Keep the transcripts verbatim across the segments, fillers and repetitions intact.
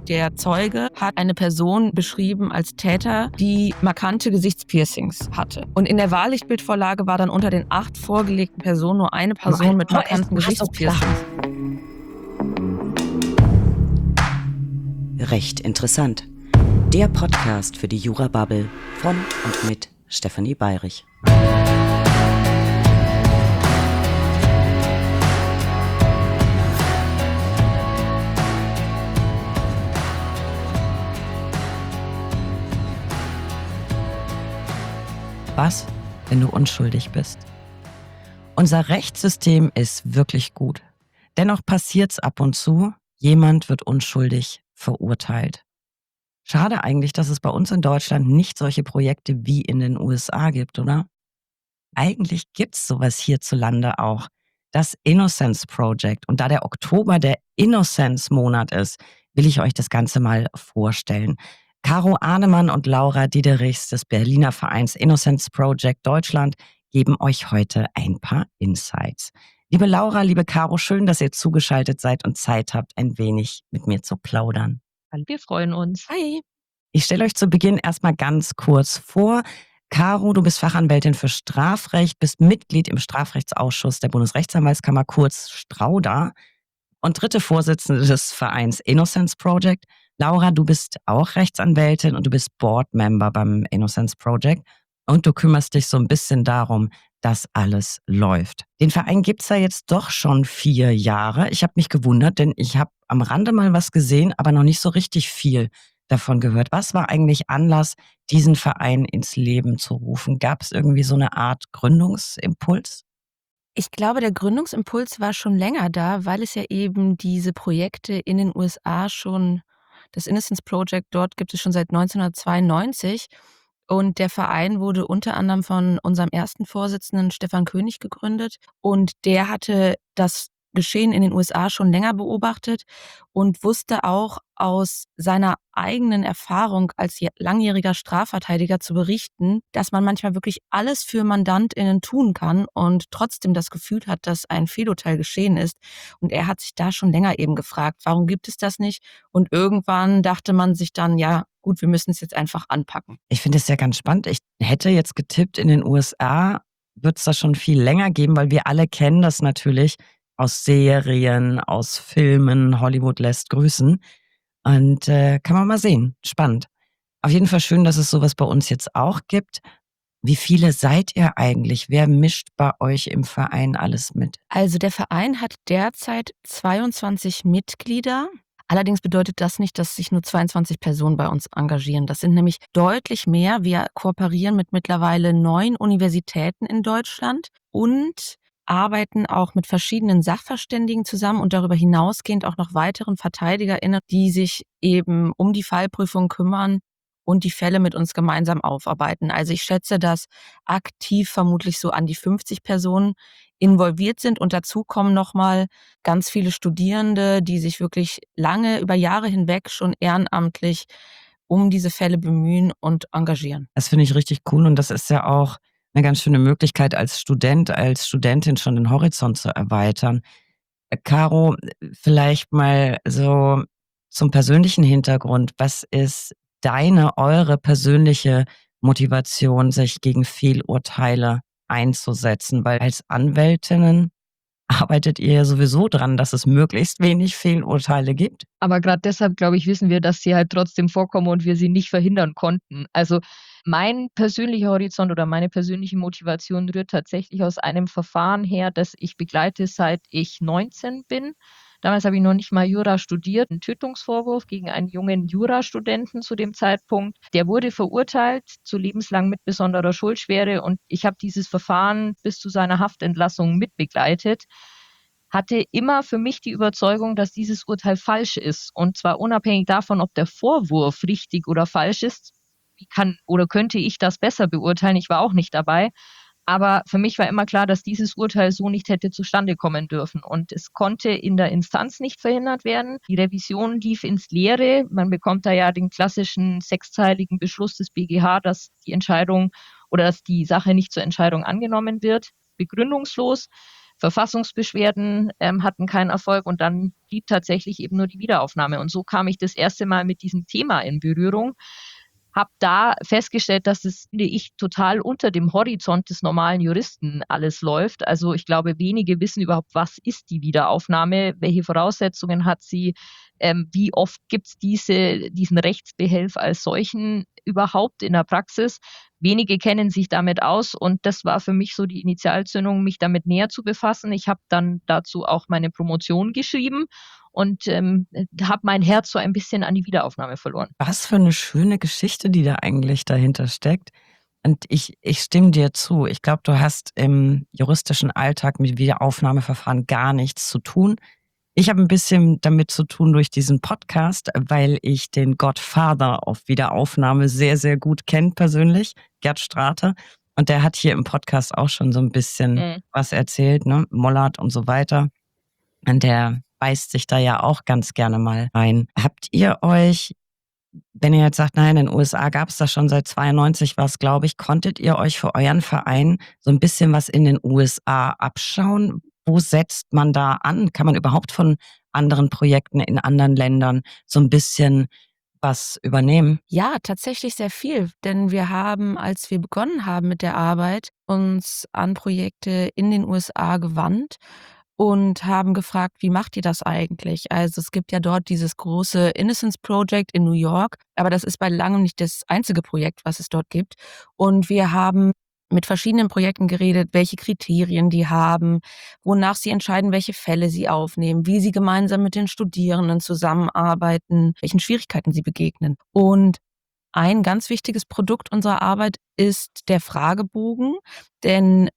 Der Zeuge hat eine Person beschrieben als Täter, die markante Gesichtspiercings hatte. Und in der Wahllichtbildvorlage war dann unter den acht vorgelegten Personen nur eine Person Nur mit ein- markanten war so Gesichtspiercings. Recht interessant. Der Podcast für die Jura-Bubble von und mit Stefanie Bayrich. Was, wenn du unschuldig bist? Unser Rechtssystem ist wirklich gut. Dennoch passiert's ab und zu, jemand wird unschuldig verurteilt. Schade eigentlich, dass es bei uns in Deutschland nicht solche Projekte wie in den U S A gibt, oder? Eigentlich gibt's sowas hierzulande auch. Das Innocence Project. Und da der Oktober der Innocence-Monat ist, will ich euch das Ganze mal vorstellen. Caro Ahnemann und Laura Diederichs des Berliner Vereins Innocence Project Deutschland geben euch heute ein paar Insights. Liebe Laura, liebe Caro, schön, dass ihr zugeschaltet seid und Zeit habt, ein wenig mit mir zu plaudern. Wir freuen uns. Hi. Ich stelle euch zu Beginn erstmal ganz kurz vor. Caro, du bist Fachanwältin für Strafrecht, bist Mitglied im Strafrechtsausschuss der Bundesrechtsanwaltskammer, kurz Strauda, und dritte Vorsitzende des Vereins Innocence Project. Laura, du bist auch Rechtsanwältin und du bist Boardmember beim Innocence Project und du kümmerst dich so ein bisschen darum, dass alles läuft. Den Verein gibt's ja jetzt doch schon vier Jahre. Ich habe mich gewundert, denn ich habe am Rande mal was gesehen, aber noch nicht so richtig viel davon gehört. Was war eigentlich Anlass, diesen Verein ins Leben zu rufen? Gab es irgendwie so eine Art Gründungsimpuls? Ich glaube, der Gründungsimpuls war schon länger da, weil es ja eben diese Projekte in den U S A schon, das Innocence Project dort gibt es schon seit neunzehnhundertzweiundneunzig. Und der Verein wurde unter anderem von unserem ersten Vorsitzenden Stefan König gegründet. Und der hatte das Geschehen in den U S A schon länger beobachtet und wusste auch aus seiner eigenen Erfahrung als langjähriger Strafverteidiger zu berichten, dass man manchmal wirklich alles für MandantInnen tun kann und trotzdem das Gefühl hat, dass ein Fehlurteil geschehen ist. Und er hat sich da schon länger eben gefragt, warum gibt es das nicht? Und irgendwann dachte man sich dann, ja gut, wir müssen es jetzt einfach anpacken. Ich finde es ja ganz spannend. Ich hätte jetzt getippt, in den U S A wird es das schon viel länger geben, weil wir alle kennen das natürlich aus Serien, aus Filmen. Hollywood lässt grüßen. Und äh, kann man mal sehen. Spannend. Auf jeden Fall schön, dass es sowas bei uns jetzt auch gibt. Wie viele seid ihr eigentlich? Wer mischt bei euch im Verein alles mit? Also der Verein hat derzeit zweiundzwanzig Mitglieder. Allerdings bedeutet das nicht, dass sich nur zweiundzwanzig Personen bei uns engagieren. Das sind nämlich deutlich mehr. Wir kooperieren mit mittlerweile neun Universitäten in Deutschland und arbeiten auch mit verschiedenen Sachverständigen zusammen und darüber hinausgehend auch noch weiteren VerteidigerInnen, die sich eben um die Fallprüfung kümmern und die Fälle mit uns gemeinsam aufarbeiten. Also ich schätze, dass aktiv vermutlich so an die fünfzig Personen involviert sind und dazu kommen nochmal ganz viele Studierende, die sich wirklich lange, über Jahre hinweg schon ehrenamtlich um diese Fälle bemühen und engagieren. Das finde ich richtig cool und das ist ja auch eine ganz schöne Möglichkeit als Student, als Studentin schon den Horizont zu erweitern. Äh, Caro, vielleicht mal so zum persönlichen Hintergrund. Was ist deine, eure persönliche Motivation, sich gegen Fehlurteile einzusetzen? Weil als Anwältinnen arbeitet ihr ja sowieso dran, dass es möglichst wenig Fehlurteile gibt. Aber gerade deshalb, glaube ich, wissen wir, dass sie halt trotzdem vorkommen und wir sie nicht verhindern konnten. Also mein persönlicher Horizont oder meine persönliche Motivation rührt tatsächlich aus einem Verfahren her, das ich begleite, seit ich neunzehn bin. Damals habe ich noch nicht mal Jura studiert. Ein Tötungsvorwurf gegen einen jungen Jurastudenten zu dem Zeitpunkt. Der wurde verurteilt zu lebenslang mit besonderer Schuldschwere und ich habe dieses Verfahren bis zu seiner Haftentlassung mitbegleitet. Hatte immer für mich die Überzeugung, dass dieses Urteil falsch ist. Und zwar unabhängig davon, ob der Vorwurf richtig oder falsch ist. Wie kann oder könnte ich das besser beurteilen? Ich war auch nicht dabei. Aber für mich war immer klar, dass dieses Urteil so nicht hätte zustande kommen dürfen. Und es konnte in der Instanz nicht verhindert werden. Die Revision lief ins Leere. Man bekommt da ja den klassischen sechsteiligen Beschluss des B G H, dass die Entscheidung oder dass die Sache nicht zur Entscheidung angenommen wird. Begründungslos. Verfassungsbeschwerden ähm, hatten keinen Erfolg und dann blieb tatsächlich eben nur die Wiederaufnahme. Und so kam ich das erste Mal mit diesem Thema in Berührung. Habe da festgestellt, dass es, finde ich, total unter dem Horizont des normalen Juristen alles läuft. Also ich glaube, wenige wissen überhaupt, was ist die Wiederaufnahme, welche Voraussetzungen hat sie, ähm, wie oft gibt es diese, diesen Rechtsbehelf als solchen überhaupt in der Praxis. Wenige kennen sich damit aus und das war für mich so die Initialzündung, mich damit näher zu befassen. Ich habe dann dazu auch meine Promotion geschrieben und ähm, habe mein Herz so ein bisschen an die Wiederaufnahme verloren. Was für eine schöne Geschichte, die da eigentlich dahinter steckt. Und ich, ich stimme dir zu. Ich glaube, du hast im juristischen Alltag mit Wiederaufnahmeverfahren gar nichts zu tun. Ich habe ein bisschen damit zu tun durch diesen Podcast, weil ich den Godfather auf Wiederaufnahme sehr, sehr gut kenne persönlich, Gerd Strater. Und der hat hier im Podcast auch schon so ein bisschen Mhm. was erzählt, ne? Mollert und so weiter. Und der beißt sich da ja auch ganz gerne mal rein. Habt ihr euch, wenn ihr jetzt sagt, nein, in den U S A gab es das schon seit zweiundneunzig, was glaube ich, konntet ihr euch für euren Verein so ein bisschen was in den U S A abschauen? Wo setzt man da an? Kann man überhaupt von anderen Projekten in anderen Ländern so ein bisschen was übernehmen? Ja, tatsächlich sehr viel, denn wir haben, als wir begonnen haben mit der Arbeit, uns an Projekte in den U S A gewandt und haben gefragt: „Wie macht ihr das eigentlich?“ Also, es gibt ja dort dieses große Innocence Project in New York, aber das ist bei langem nicht das einzige Projekt, was es dort gibt. Und wir haben mit verschiedenen Projekten geredet, welche Kriterien die haben, wonach sie entscheiden, welche Fälle sie aufnehmen, wie sie gemeinsam mit den Studierenden zusammenarbeiten, welchen Schwierigkeiten sie begegnen. Und ein ganz wichtiges Produkt unserer Arbeit ist der Fragebogen, denn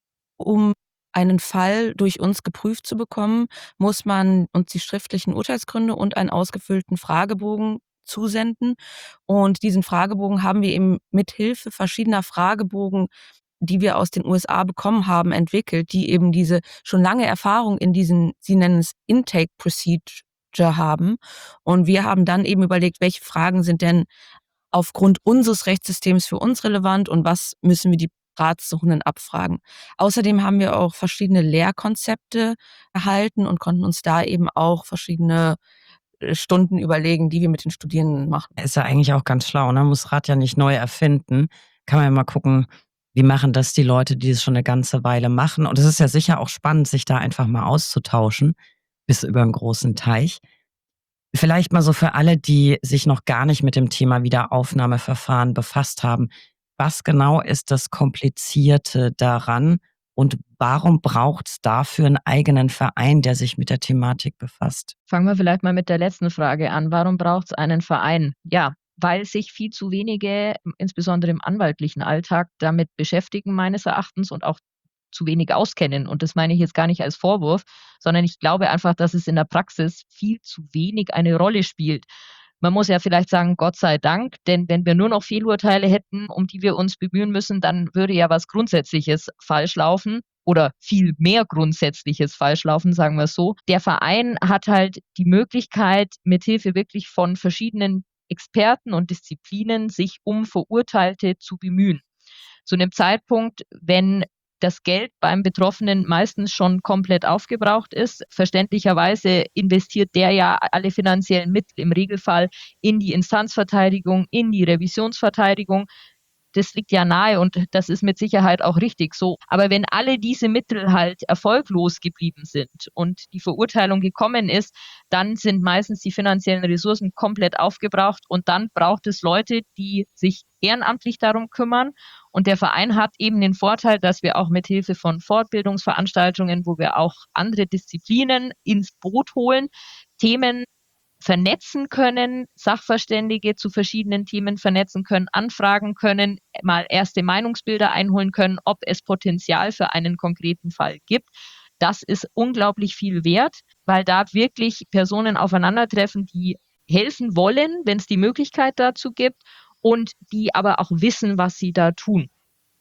um einen Fall durch uns geprüft zu bekommen, muss man uns die schriftlichen Urteilsgründe und einen ausgefüllten Fragebogen zusenden. Und diesen Fragebogen haben wir eben mit Hilfe verschiedener Fragebogen, die wir aus den U S A bekommen haben, entwickelt, die eben diese schon lange Erfahrung in diesen, sie nennen es Intake Procedure haben. Und wir haben dann eben überlegt, welche Fragen sind denn aufgrund unseres Rechtssystems für uns relevant und was müssen wir die Ratsuchenden abfragen. Außerdem haben wir auch verschiedene Lehrkonzepte erhalten und konnten uns da eben auch verschiedene äh, Stunden überlegen, die wir mit den Studierenden machen. Ist ja eigentlich auch ganz schlau, ne? Muss Rad ja nicht neu erfinden. Kann man ja mal gucken, wie machen das die Leute, die es schon eine ganze Weile machen. Und es ist ja sicher auch spannend, sich da einfach mal auszutauschen, bis über 'n großen Teich. Vielleicht mal so für alle, die sich noch gar nicht mit dem Thema Wiederaufnahmeverfahren befasst haben. Was genau ist das Komplizierte daran und warum braucht's dafür einen eigenen Verein, der sich mit der Thematik befasst? Fangen wir vielleicht mal mit der letzten Frage an. Warum braucht es einen Verein? Ja, weil sich viel zu wenige, insbesondere im anwaltlichen Alltag, damit beschäftigen meines Erachtens und auch zu wenig auskennen. Und das meine ich jetzt gar nicht als Vorwurf, sondern ich glaube einfach, dass es in der Praxis viel zu wenig eine Rolle spielt. Man muss ja vielleicht sagen, Gott sei Dank, denn wenn wir nur noch Fehlurteile hätten, um die wir uns bemühen müssen, dann würde ja was Grundsätzliches falsch laufen oder viel mehr Grundsätzliches falsch laufen, sagen wir es so. Der Verein hat halt die Möglichkeit, mithilfe wirklich von verschiedenen Experten und Disziplinen sich um Verurteilte zu bemühen. Zu einem Zeitpunkt, wenn das Geld beim Betroffenen meistens schon komplett aufgebraucht ist. Verständlicherweise investiert der ja alle finanziellen Mittel im Regelfall in die Instanzverteidigung, in die Revisionsverteidigung. Das liegt ja nahe und das ist mit Sicherheit auch richtig so. Aber wenn alle diese Mittel halt erfolglos geblieben sind und die Verurteilung gekommen ist, dann sind meistens die finanziellen Ressourcen komplett aufgebraucht und dann braucht es Leute, die sich ehrenamtlich darum kümmern. Und der Verein hat eben den Vorteil, dass wir auch mit Hilfe von Fortbildungsveranstaltungen, wo wir auch andere Disziplinen ins Boot holen, Themen vernetzen können, Sachverständige zu verschiedenen Themen vernetzen können, anfragen können, mal erste Meinungsbilder einholen können, ob es Potenzial für einen konkreten Fall gibt. Das ist unglaublich viel wert, weil da wirklich Personen aufeinandertreffen, die helfen wollen, wenn es die Möglichkeit dazu gibt und die aber auch wissen, was sie da tun.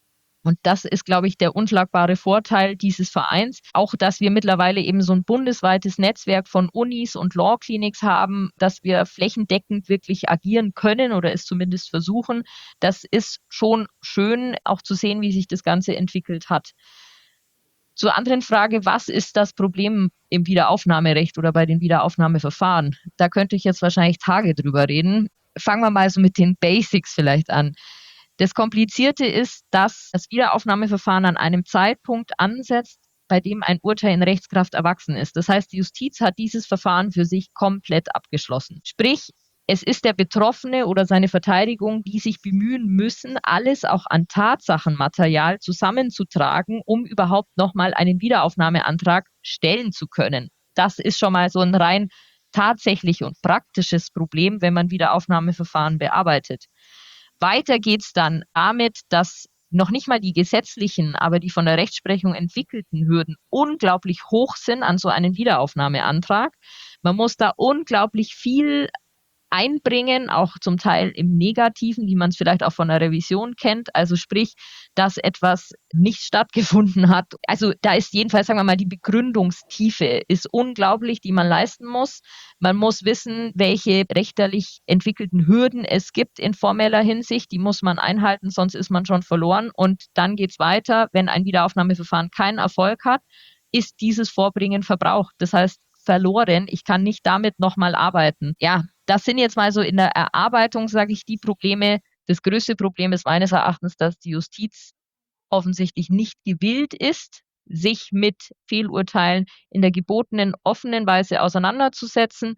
Und das ist, glaube ich, der unschlagbare Vorteil dieses Vereins. Auch, dass wir mittlerweile eben so ein bundesweites Netzwerk von Unis und Law Clinics haben, dass wir flächendeckend wirklich agieren können oder es zumindest versuchen. Das ist schon schön, auch zu sehen, wie sich das Ganze entwickelt hat. Zur anderen Frage, was ist das Problem im Wiederaufnahmerecht oder bei den Wiederaufnahmeverfahren? Da könnte ich jetzt wahrscheinlich Tage drüber reden. Fangen wir mal so mit den Basics vielleicht an. Das Komplizierte ist, dass das Wiederaufnahmeverfahren an einem Zeitpunkt ansetzt, bei dem ein Urteil in Rechtskraft erwachsen ist. Das heißt, die Justiz hat dieses Verfahren für sich komplett abgeschlossen. Sprich, es ist der Betroffene oder seine Verteidigung, die sich bemühen müssen, alles auch an Tatsachenmaterial zusammenzutragen, um überhaupt nochmal einen Wiederaufnahmeantrag stellen zu können. Das ist schon mal so ein rein tatsächlich und praktisches Problem, wenn man Wiederaufnahmeverfahren bearbeitet. Weiter geht's dann damit, dass noch nicht mal die gesetzlichen, aber die von der Rechtsprechung entwickelten Hürden unglaublich hoch sind an so einen Wiederaufnahmeantrag. Man muss da unglaublich viel einbringen, auch zum Teil im Negativen, wie man es vielleicht auch von der Revision kennt. Also sprich, dass etwas nicht stattgefunden hat. Also da ist jedenfalls, sagen wir mal, die Begründungstiefe ist unglaublich, die man leisten muss. Man muss wissen, welche richterlich entwickelten Hürden es gibt in formeller Hinsicht. Die muss man einhalten, sonst ist man schon verloren. Und dann geht es weiter, wenn ein Wiederaufnahmeverfahren keinen Erfolg hat, ist dieses Vorbringen verbraucht. Das heißt, verloren. Ich kann nicht damit nochmal arbeiten. Ja, das sind jetzt mal so in der Erarbeitung, sage ich, die Probleme. Das größte Problem ist meines Erachtens, dass die Justiz offensichtlich nicht gewillt ist, sich mit Fehlurteilen in der gebotenen, offenen Weise auseinanderzusetzen.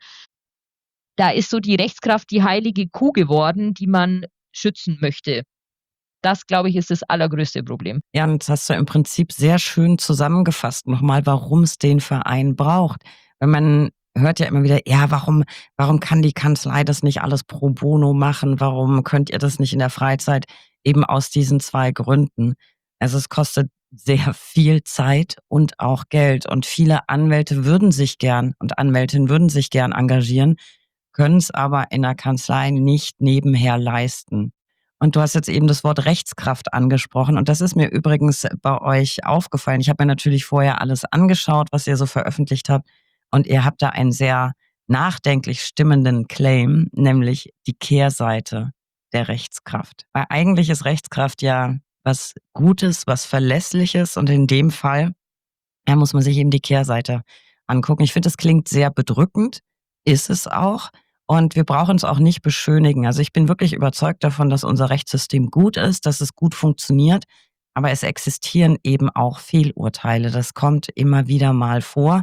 Da ist so die Rechtskraft die heilige Kuh geworden, die man schützen möchte. Das, glaube ich, ist das allergrößte Problem. Ja, und das hast du im Prinzip sehr schön zusammengefasst nochmal, warum es den Verein braucht. Wenn man hört ja immer wieder, ja, warum, warum kann die Kanzlei das nicht alles pro bono machen? Warum könnt ihr das nicht in der Freizeit? Eben aus diesen zwei Gründen. Also es kostet sehr viel Zeit und auch Geld. Und viele Anwälte würden sich gern und Anwältinnen würden sich gern engagieren, können es aber in der Kanzlei nicht nebenher leisten. Und du hast jetzt eben das Wort Rechtskraft angesprochen. Und das ist mir übrigens bei euch aufgefallen. Ich habe mir natürlich vorher alles angeschaut, was ihr so veröffentlicht habt. Und ihr habt da einen sehr nachdenklich stimmenden Claim, nämlich die Kehrseite der Rechtskraft. Weil eigentlich ist Rechtskraft ja was Gutes, was Verlässliches. Und in dem Fall ja, muss man sich eben die Kehrseite angucken. Ich finde, das klingt sehr bedrückend, ist es auch. Und wir brauchen es auch nicht beschönigen. Also ich bin wirklich überzeugt davon, dass unser Rechtssystem gut ist, dass es gut funktioniert. Aber es existieren eben auch Fehlurteile. Das kommt immer wieder mal vor.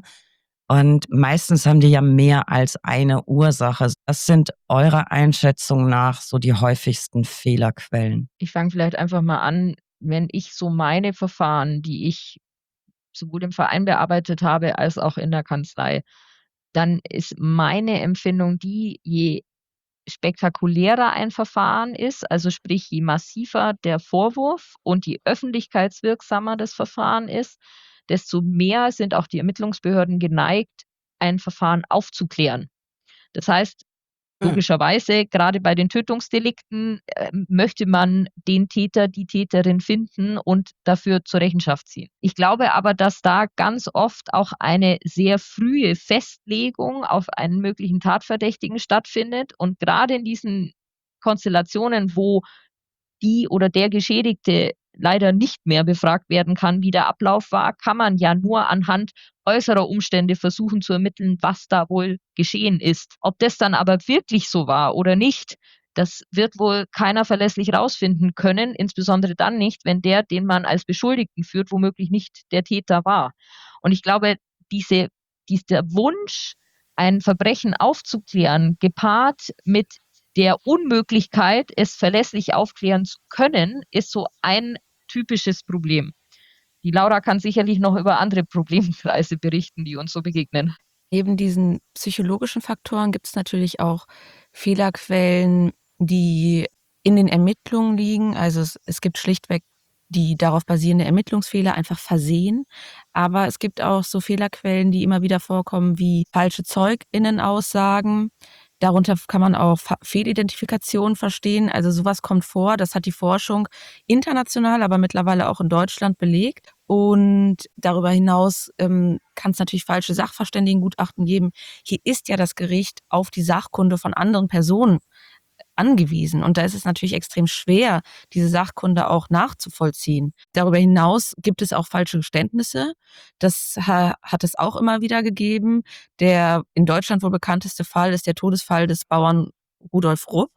Und meistens haben die ja mehr als eine Ursache. Was sind eurer Einschätzung nach so die häufigsten Fehlerquellen? Ich fange vielleicht einfach mal an, wenn ich so meine Verfahren, die ich sowohl im Verein bearbeitet habe als auch in der Kanzlei, dann ist meine Empfindung die, je spektakulärer ein Verfahren ist, also sprich, je massiver der Vorwurf und je öffentlichkeitswirksamer das Verfahren ist, desto mehr sind auch die Ermittlungsbehörden geneigt, ein Verfahren aufzuklären. Das heißt, logischerweise, gerade bei den Tötungsdelikten, äh, möchte man den Täter, die Täterin finden und dafür zur Rechenschaft ziehen. Ich glaube aber, dass da ganz oft auch eine sehr frühe Festlegung auf einen möglichen Tatverdächtigen stattfindet. Und gerade in diesen Konstellationen, wo die oder der Geschädigte leider nicht mehr befragt werden kann, wie der Ablauf war, kann man ja nur anhand äußerer Umstände versuchen zu ermitteln, was da wohl geschehen ist. Ob das dann aber wirklich so war oder nicht, das wird wohl keiner verlässlich rausfinden können, insbesondere dann nicht, wenn der, den man als Beschuldigten führt, womöglich nicht der Täter war. Und ich glaube, diese, dieser Wunsch, ein Verbrechen aufzuklären, gepaart mit der Unmöglichkeit, es verlässlich aufklären zu können, ist so ein typisches Problem. Die Laura kann sicherlich noch über andere Problemkreise berichten, die uns so begegnen. Neben diesen psychologischen Faktoren gibt es natürlich auch Fehlerquellen, die in den Ermittlungen liegen. Also es, es gibt schlichtweg die darauf basierende Ermittlungsfehler, einfach versehen. Aber es gibt auch so Fehlerquellen, die immer wieder vorkommen, wie falsche ZeugInnenaussagen. Darunter kann man auch Fehlidentifikation verstehen. Also sowas kommt vor. Das hat die Forschung international, aber mittlerweile auch in Deutschland belegt. Und darüber hinaus ähm, kann es natürlich falsche Sachverständigengutachten geben. Hier ist ja das Gericht auf die Sachkunde von anderen Personen angewiesen. Und da ist es natürlich extrem schwer, diese Sachkunde auch nachzuvollziehen. Darüber hinaus gibt es auch falsche Geständnisse. Das ha- hat es auch immer wieder gegeben. Der in Deutschland wohl bekannteste Fall ist der Todesfall des Bauern Rudolf Rupp.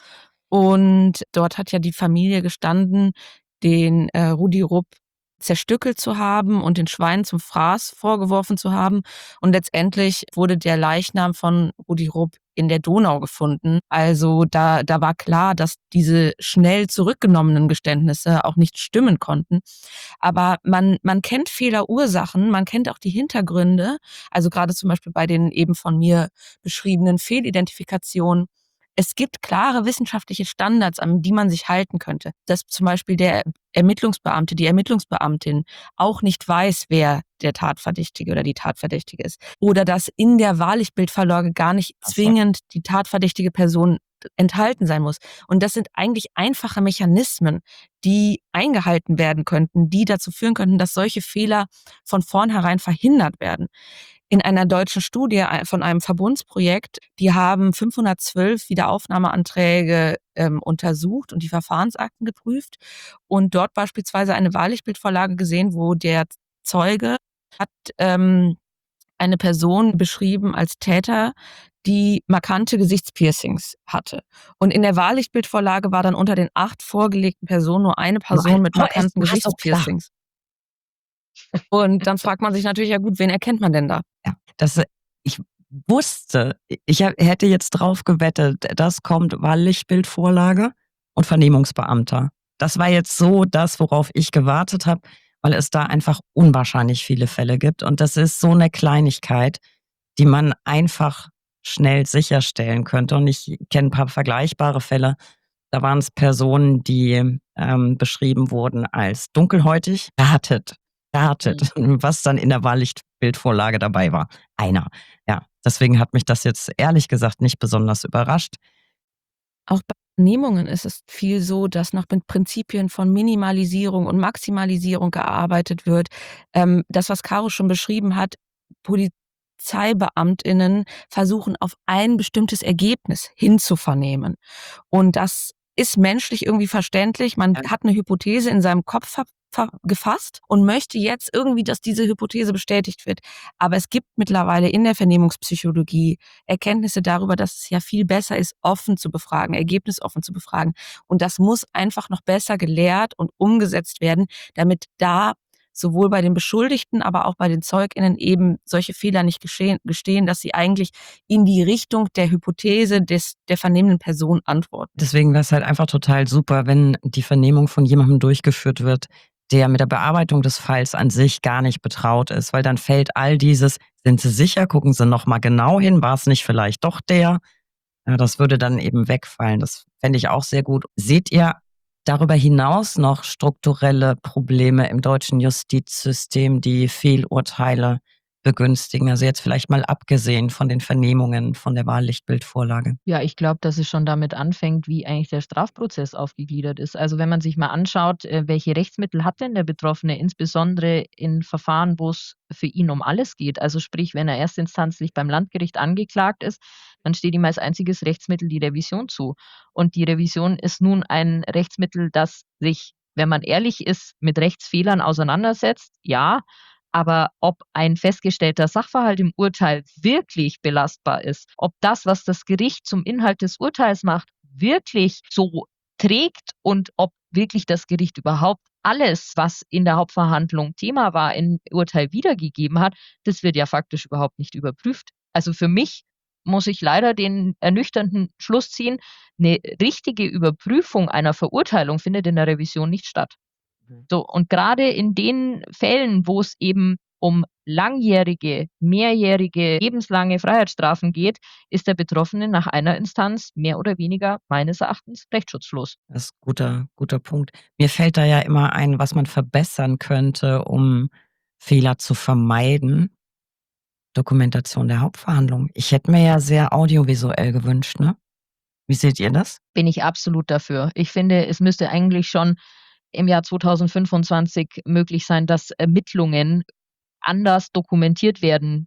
Und dort hat ja die Familie gestanden, den äh, Rudi Rupp zerstückelt zu haben und den Schweinen zum Fraß vorgeworfen zu haben. Und letztendlich wurde der Leichnam von Rudi Rupp in der Donau gefunden. Also da, da war klar, dass diese schnell zurückgenommenen Geständnisse auch nicht stimmen konnten. Aber man, man kennt Fehlerursachen, man kennt auch die Hintergründe. Also gerade zum Beispiel bei den eben von mir beschriebenen Fehlidentifikationen. Es gibt klare wissenschaftliche Standards, an die man sich halten könnte. Dass zum Beispiel der Ermittlungsbeamte, die Ermittlungsbeamtin auch nicht weiß, wer der Tatverdächtige oder die Tatverdächtige ist. Oder dass in der Wahrlichbildvorlage gar nicht Ach so. zwingend die tatverdächtige Person enthalten sein muss. Und das sind eigentlich einfache Mechanismen, die eingehalten werden könnten, die dazu führen könnten, dass solche Fehler von vornherein verhindert werden. In einer deutschen Studie von einem Verbundsprojekt, die haben fünfhundertzwölf Wiederaufnahmeanträge ähm, untersucht und die Verfahrensakten geprüft und dort beispielsweise eine Wahrlichbildvorlage gesehen, wo der Zeuge hat ähm, eine Person beschrieben als Täter, die markante Gesichtspiercings hatte. Und in der Wahrlichbildvorlage war dann unter den acht vorgelegten Personen nur eine Person mit Aber es markanten war so klar. Gesichtspiercings. Und dann fragt man sich natürlich, ja gut, wen erkennt man denn da? Ja, das, äh, ich wusste, ich hab, hätte jetzt drauf gewettet, das kommt Wahrlichbildvorlage und Vernehmungsbeamter. Das war jetzt so das, worauf ich gewartet habe, weil es da einfach unwahrscheinlich viele Fälle gibt. Und das ist so eine Kleinigkeit, die man einfach schnell sicherstellen könnte. Und ich kenne ein paar vergleichbare Fälle. Da waren es Personen, die ähm, beschrieben wurden als dunkelhäutig, erhärtet, erhärtet, was dann in der Wahrlichbildvorlage dabei war. Einer. Ja, deswegen hat mich das jetzt ehrlich gesagt nicht besonders überrascht. Auch bei Vernehmungen ist es viel so, dass nach mit Prinzipien von Minimalisierung und Maximalisierung gearbeitet wird. Ähm, das, was Caro schon beschrieben hat, PolizeibeamtInnen versuchen, auf ein bestimmtes Ergebnis hinzuvernehmen. Und das ist menschlich irgendwie verständlich. Man Ja. hat eine Hypothese in seinem Kopf ver- ver- gefasst und möchte jetzt irgendwie, dass diese Hypothese bestätigt wird. Aber es gibt mittlerweile in der Vernehmungspsychologie Erkenntnisse darüber, dass es ja viel besser ist, offen zu befragen, ergebnisoffen zu befragen. Und das muss einfach noch besser gelehrt und umgesetzt werden, damit da sowohl bei den Beschuldigten, aber auch bei den ZeugInnen eben solche Fehler nicht geschehen, gestehen, dass sie eigentlich in die Richtung der Hypothese des, der vernehmenden Person antworten. Deswegen wäre es halt einfach total super, wenn die Vernehmung von jemandem durchgeführt wird, der mit der Bearbeitung des Falls an sich gar nicht betraut ist, weil dann fällt all dieses, sind Sie sicher, gucken Sie nochmal genau hin, war es nicht vielleicht doch der? Ja, das würde dann eben wegfallen. Das fände ich auch sehr gut. Seht ihr darüber hinaus noch strukturelle Probleme im deutschen Justizsystem, die Fehlurteile begünstigen? Also jetzt vielleicht mal abgesehen von den Vernehmungen, von der Wahrlichbildvorlage. Ja, ich glaube, dass es schon damit anfängt, wie eigentlich der Strafprozess aufgegliedert ist. Also wenn man sich mal anschaut, äh, welche Rechtsmittel hat denn der Betroffene, insbesondere in Verfahren, wo es für ihn um alles geht. Also sprich, wenn er erstinstanzlich beim Landgericht angeklagt ist, dann steht ihm als einziges Rechtsmittel die Revision zu. Und die Revision ist nun ein Rechtsmittel, das sich, wenn man ehrlich ist, mit Rechtsfehlern auseinandersetzt, ja. Aber ob ein festgestellter Sachverhalt im Urteil wirklich belastbar ist, ob das, was das Gericht zum Inhalt des Urteils macht, wirklich so trägt und ob wirklich das Gericht überhaupt alles, was in der Hauptverhandlung Thema war, im Urteil wiedergegeben hat, das wird ja faktisch überhaupt nicht überprüft. Also für mich muss ich leider den ernüchternden Schluss ziehen, eine richtige Überprüfung einer Verurteilung findet in der Revision nicht statt. So, und gerade in den Fällen, wo es eben um langjährige, mehrjährige, lebenslange Freiheitsstrafen geht, ist der Betroffene nach einer Instanz mehr oder weniger meines Erachtens rechtsschutzlos. Das ist ein guter, guter Punkt. Mir fällt da ja immer ein, was man verbessern könnte, um Fehler zu vermeiden. Dokumentation der Hauptverhandlung. Ich hätte mir ja sehr audiovisuell gewünscht, ne? Wie seht ihr das? Bin ich absolut dafür. Ich finde, es müsste eigentlich schon im Jahr zweitausendfünfundzwanzig möglich sein, dass Ermittlungen anders dokumentiert werden,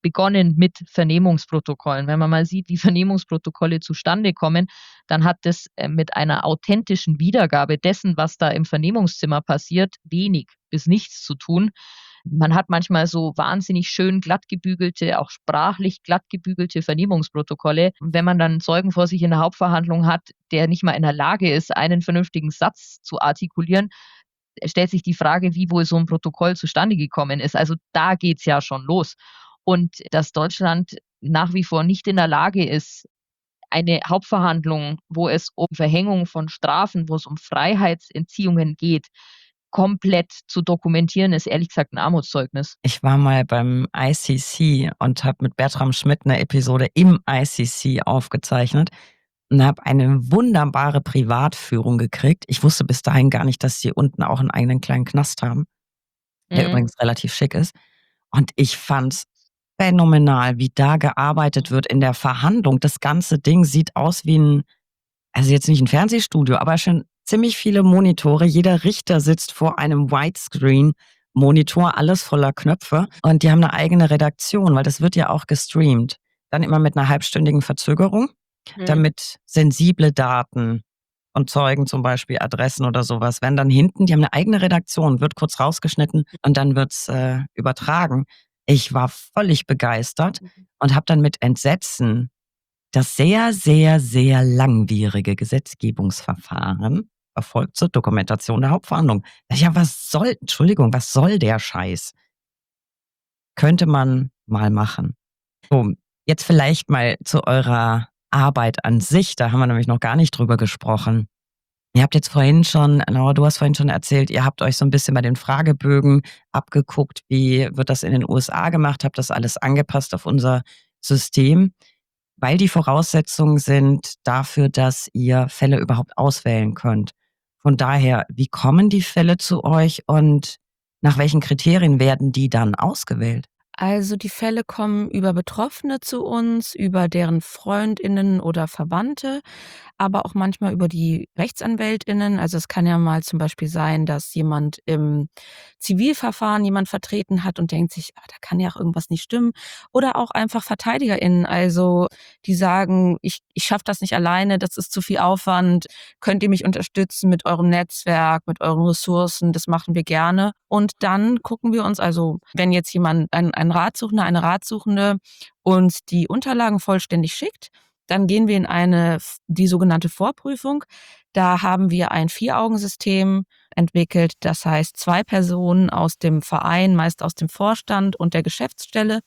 begonnen mit Vernehmungsprotokollen. Wenn man mal sieht, wie Vernehmungsprotokolle zustande kommen, dann hat das äh, mit einer authentischen Wiedergabe dessen, was da im Vernehmungszimmer passiert, wenig bis nichts zu tun. Man hat manchmal so wahnsinnig schön glatt gebügelte, auch sprachlich glatt gebügelte Vernehmungsprotokolle. Und wenn man dann einen Zeugen vor sich in der Hauptverhandlung hat, der nicht mal in der Lage ist, einen vernünftigen Satz zu artikulieren, stellt sich die Frage, wie wohl so ein Protokoll zustande gekommen ist. Also da geht's ja schon los. Und dass Deutschland nach wie vor nicht in der Lage ist, eine Hauptverhandlung, wo es um Verhängung von Strafen, wo es um Freiheitsentziehungen geht, komplett zu dokumentieren, ist ehrlich gesagt ein Armutszeugnis. Ich war mal beim I C C und habe mit Bertram Schmidt eine Episode im I C C aufgezeichnet und habe eine wunderbare Privatführung gekriegt. Ich wusste bis dahin gar nicht, dass sie unten auch einen eigenen kleinen Knast haben, der Mhm. übrigens relativ schick ist. Und ich fand's phänomenal, wie da gearbeitet wird in der Verhandlung. Das ganze Ding sieht aus wie ein, also jetzt nicht ein Fernsehstudio, aber schon ziemlich viele Monitore. Jeder Richter sitzt vor einem Widescreen-Monitor, alles voller Knöpfe. Und die haben eine eigene Redaktion, weil das wird ja auch gestreamt. Dann immer mit einer halbstündigen Verzögerung, Mhm. damit sensible Daten und Zeugen, zum Beispiel Adressen oder sowas, werden dann hinten, die haben eine eigene Redaktion, wird kurz rausgeschnitten und dann wird's äh, übertragen. Ich war völlig begeistert und habe dann mit Entsetzen das sehr, sehr, sehr langwierige Gesetzgebungsverfahren verfolgt zur Dokumentation der Hauptverhandlung. Ja, was soll, Entschuldigung, was soll der Scheiß? Könnte man mal machen. So, jetzt vielleicht mal zu eurer Arbeit an sich. Da haben wir nämlich noch gar nicht drüber gesprochen. Ihr habt jetzt vorhin schon, Laura, du hast vorhin schon erzählt, ihr habt euch so ein bisschen bei den Fragebögen abgeguckt, wie wird das in den U S A gemacht, habt das alles angepasst auf unser System, weil die Voraussetzungen sind dafür, dass ihr Fälle überhaupt auswählen könnt. Von daher, wie kommen die Fälle zu euch und nach welchen Kriterien werden die dann ausgewählt? Also die Fälle kommen über Betroffene zu uns, über deren Freundinnen oder Verwandte, aber auch manchmal über die Rechtsanwältinnen. Also es kann ja mal zum Beispiel sein, dass jemand im Zivilverfahren jemand vertreten hat und denkt sich, ah, da kann ja auch irgendwas nicht stimmen. Oder auch einfach VerteidigerInnen, also die sagen, ich, ich schaffe das nicht alleine, das ist zu viel Aufwand, könnt ihr mich unterstützen mit eurem Netzwerk, mit euren Ressourcen, das machen wir gerne. Und dann gucken wir uns, also wenn jetzt jemand, ein, ein Ratsuchender, eine Ratsuchende uns die Unterlagen vollständig schickt, dann gehen wir in eine, die sogenannte Vorprüfung. Da haben wir ein Vier-Augen-System entwickelt. Das heißt, zwei Personen aus dem Verein, meist aus dem Vorstand und der Geschäftsstelle,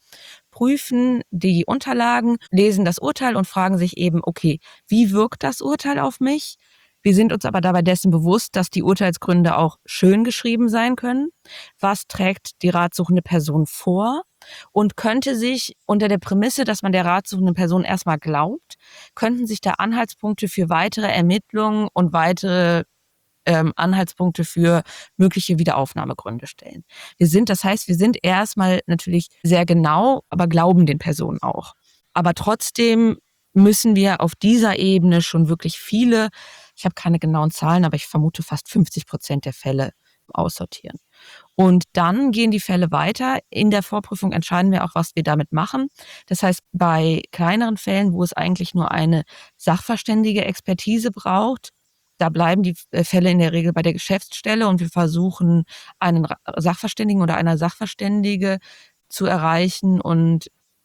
prüfen die Unterlagen, lesen das Urteil und fragen sich eben, okay, wie wirkt das Urteil auf mich? Wir sind uns aber dabei dessen bewusst, dass die Urteilsgründe auch schön geschrieben sein können. Was trägt die ratsuchende Person vor? Und könnte sich unter der Prämisse, dass man der ratsuchenden Person erstmal glaubt, könnten sich da Anhaltspunkte für weitere Ermittlungen und weitere ähm, Anhaltspunkte für mögliche Wiederaufnahmegründe stellen. Wir sind, das heißt, wir sind erstmal natürlich sehr genau, aber glauben den Personen auch. Aber trotzdem müssen wir auf dieser Ebene schon wirklich viele, ich habe keine genauen Zahlen, aber ich vermute fast fünfzig Prozent der Fälle aussortieren. Und dann gehen die Fälle weiter. In der Vorprüfung entscheiden wir auch, was wir damit machen. Das heißt, bei kleineren Fällen, wo es eigentlich nur eine sachverständige Expertise braucht, da bleiben die Fälle in der Regel bei der Geschäftsstelle und wir versuchen, einen Sachverständigen oder einer Sachverständige zu erreichen und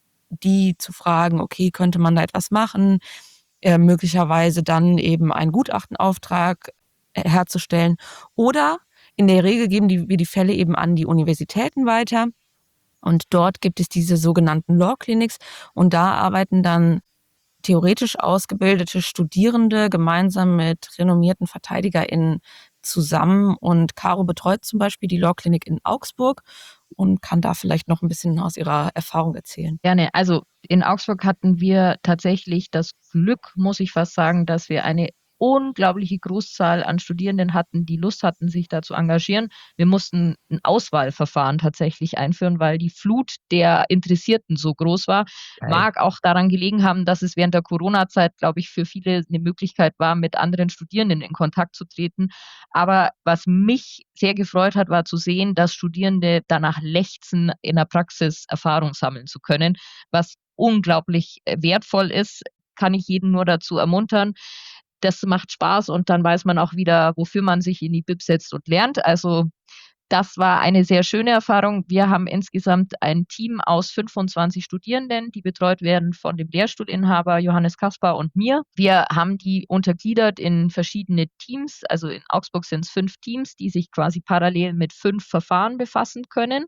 die zu fragen, okay, könnte man da etwas machen, äh, möglicherweise dann eben einen Gutachtenauftrag herzustellen. Oder in der Regel geben die, wir die Fälle eben an die Universitäten weiter und dort gibt es diese sogenannten Law Clinics und da arbeiten dann theoretisch ausgebildete Studierende gemeinsam mit renommierten VerteidigerInnen zusammen. Und Caro betreut zum Beispiel die Law Clinic in Augsburg und kann da vielleicht noch ein bisschen aus ihrer Erfahrung erzählen. Gerne. Also in Augsburg hatten wir tatsächlich das Glück, muss ich fast sagen, dass wir eine unglaubliche Großzahl an Studierenden hatten, die Lust hatten, sich da zu engagieren. Wir mussten ein Auswahlverfahren tatsächlich einführen, weil die Flut der Interessierten so groß war. Geil. Mag auch daran gelegen haben, dass es während der Corona-Zeit, glaube ich, für viele eine Möglichkeit war, mit anderen Studierenden in Kontakt zu treten. Aber was mich sehr gefreut hat, war zu sehen, dass Studierende danach lechzen, in der Praxis Erfahrung sammeln zu können, was unglaublich äh, wertvoll ist, kann ich jeden nur dazu ermuntern. Das macht Spaß und dann weiß man auch wieder, wofür man sich in die Bib setzt und lernt. Also das war eine sehr schöne Erfahrung. Wir haben insgesamt ein Team aus fünfundzwanzig Studierenden, die betreut werden von dem Lehrstuhlinhaber Johannes Kaspar und mir. Wir haben die untergliedert in verschiedene Teams. Also in Augsburg sind es fünf Teams, die sich quasi parallel mit fünf Verfahren befassen können.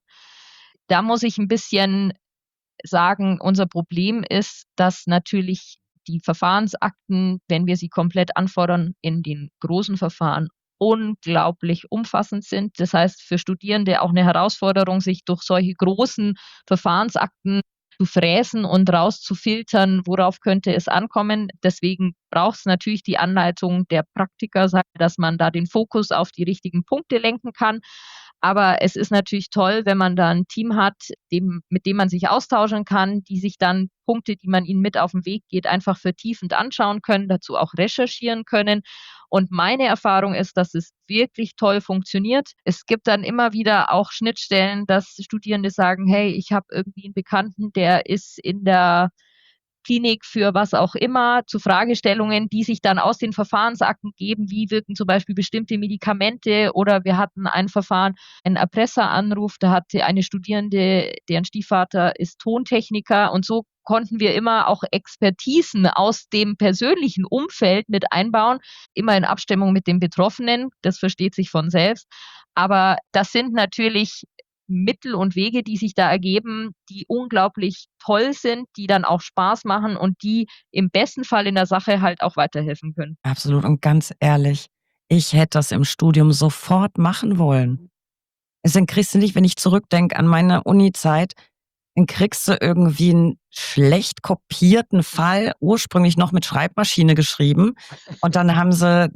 Da muss ich ein bisschen sagen, unser Problem ist, dass natürlich die Verfahrensakten, wenn wir sie komplett anfordern, in den großen Verfahren unglaublich umfassend sind. Das heißt, für Studierende auch eine Herausforderung, sich durch solche großen Verfahrensakten zu fräsen und rauszufiltern, worauf könnte es ankommen. Deswegen braucht es natürlich die Anleitung der Praktiker, dass man da den Fokus auf die richtigen Punkte lenken kann. Aber es ist natürlich toll, wenn man da ein Team hat, dem, mit dem man sich austauschen kann, die sich dann Punkte, die man ihnen mit auf den Weg geht, einfach vertiefend anschauen können, dazu auch recherchieren können. Und meine Erfahrung ist, dass es wirklich toll funktioniert. Es gibt dann immer wieder auch Schnittstellen, dass Studierende sagen, hey, ich habe irgendwie einen Bekannten, der ist in der Klinik für was auch immer, zu Fragestellungen, die sich dann aus den Verfahrensakten geben, wie wirken zum Beispiel bestimmte Medikamente, oder wir hatten ein Verfahren, einen Erpresseranruf, da hatte eine Studierende, deren Stiefvater ist Tontechniker, und so konnten wir immer auch Expertisen aus dem persönlichen Umfeld mit einbauen, immer in Abstimmung mit den Betroffenen, das versteht sich von selbst. Aber das sind natürlich Mittel und Wege, die sich da ergeben, die unglaublich toll sind, die dann auch Spaß machen und die im besten Fall in der Sache halt auch weiterhelfen können. Absolut. Und ganz ehrlich, ich hätte das im Studium sofort machen wollen. Deswegen kriegst du nicht, wenn ich zurückdenke an meine Uni-Zeit, dann kriegst du irgendwie einen schlecht kopierten Fall, ursprünglich noch mit Schreibmaschine geschrieben. Und dann haben sie,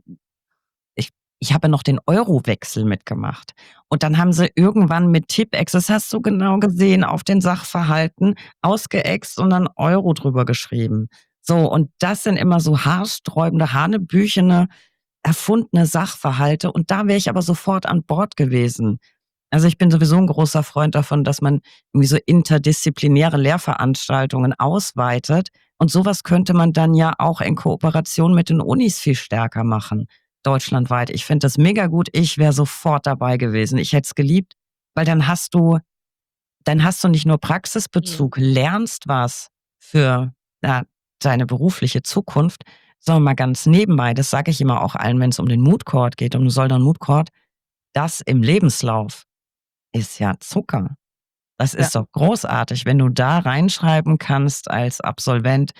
ich, ich habe noch den Eurowechsel mitgemacht. Und dann haben sie irgendwann mit Tippex, das hast du genau gesehen, auf den Sachverhalten ausgeext und dann Euro drüber geschrieben. So, und das sind immer so haarsträubende, hanebüchene, erfundene Sachverhalte. Und da wäre ich aber sofort an Bord gewesen. Also ich bin sowieso ein großer Freund davon, dass man irgendwie so interdisziplinäre Lehrveranstaltungen ausweitet. Und sowas könnte man dann ja auch in Kooperation mit den Unis viel stärker machen, deutschlandweit. Ich finde das mega gut. Ich wäre sofort dabei gewesen. Ich hätte es geliebt, weil dann hast du, dann hast du nicht nur Praxisbezug, lernst was für ja, deine berufliche Zukunft, sondern mal ganz nebenbei, das sage ich immer auch allen, wenn es um den Moot Court geht, um den Soldern Moot Court, das im Lebenslauf ist ja Zucker. Das ist doch großartig, wenn du da reinschreiben kannst als Absolvent.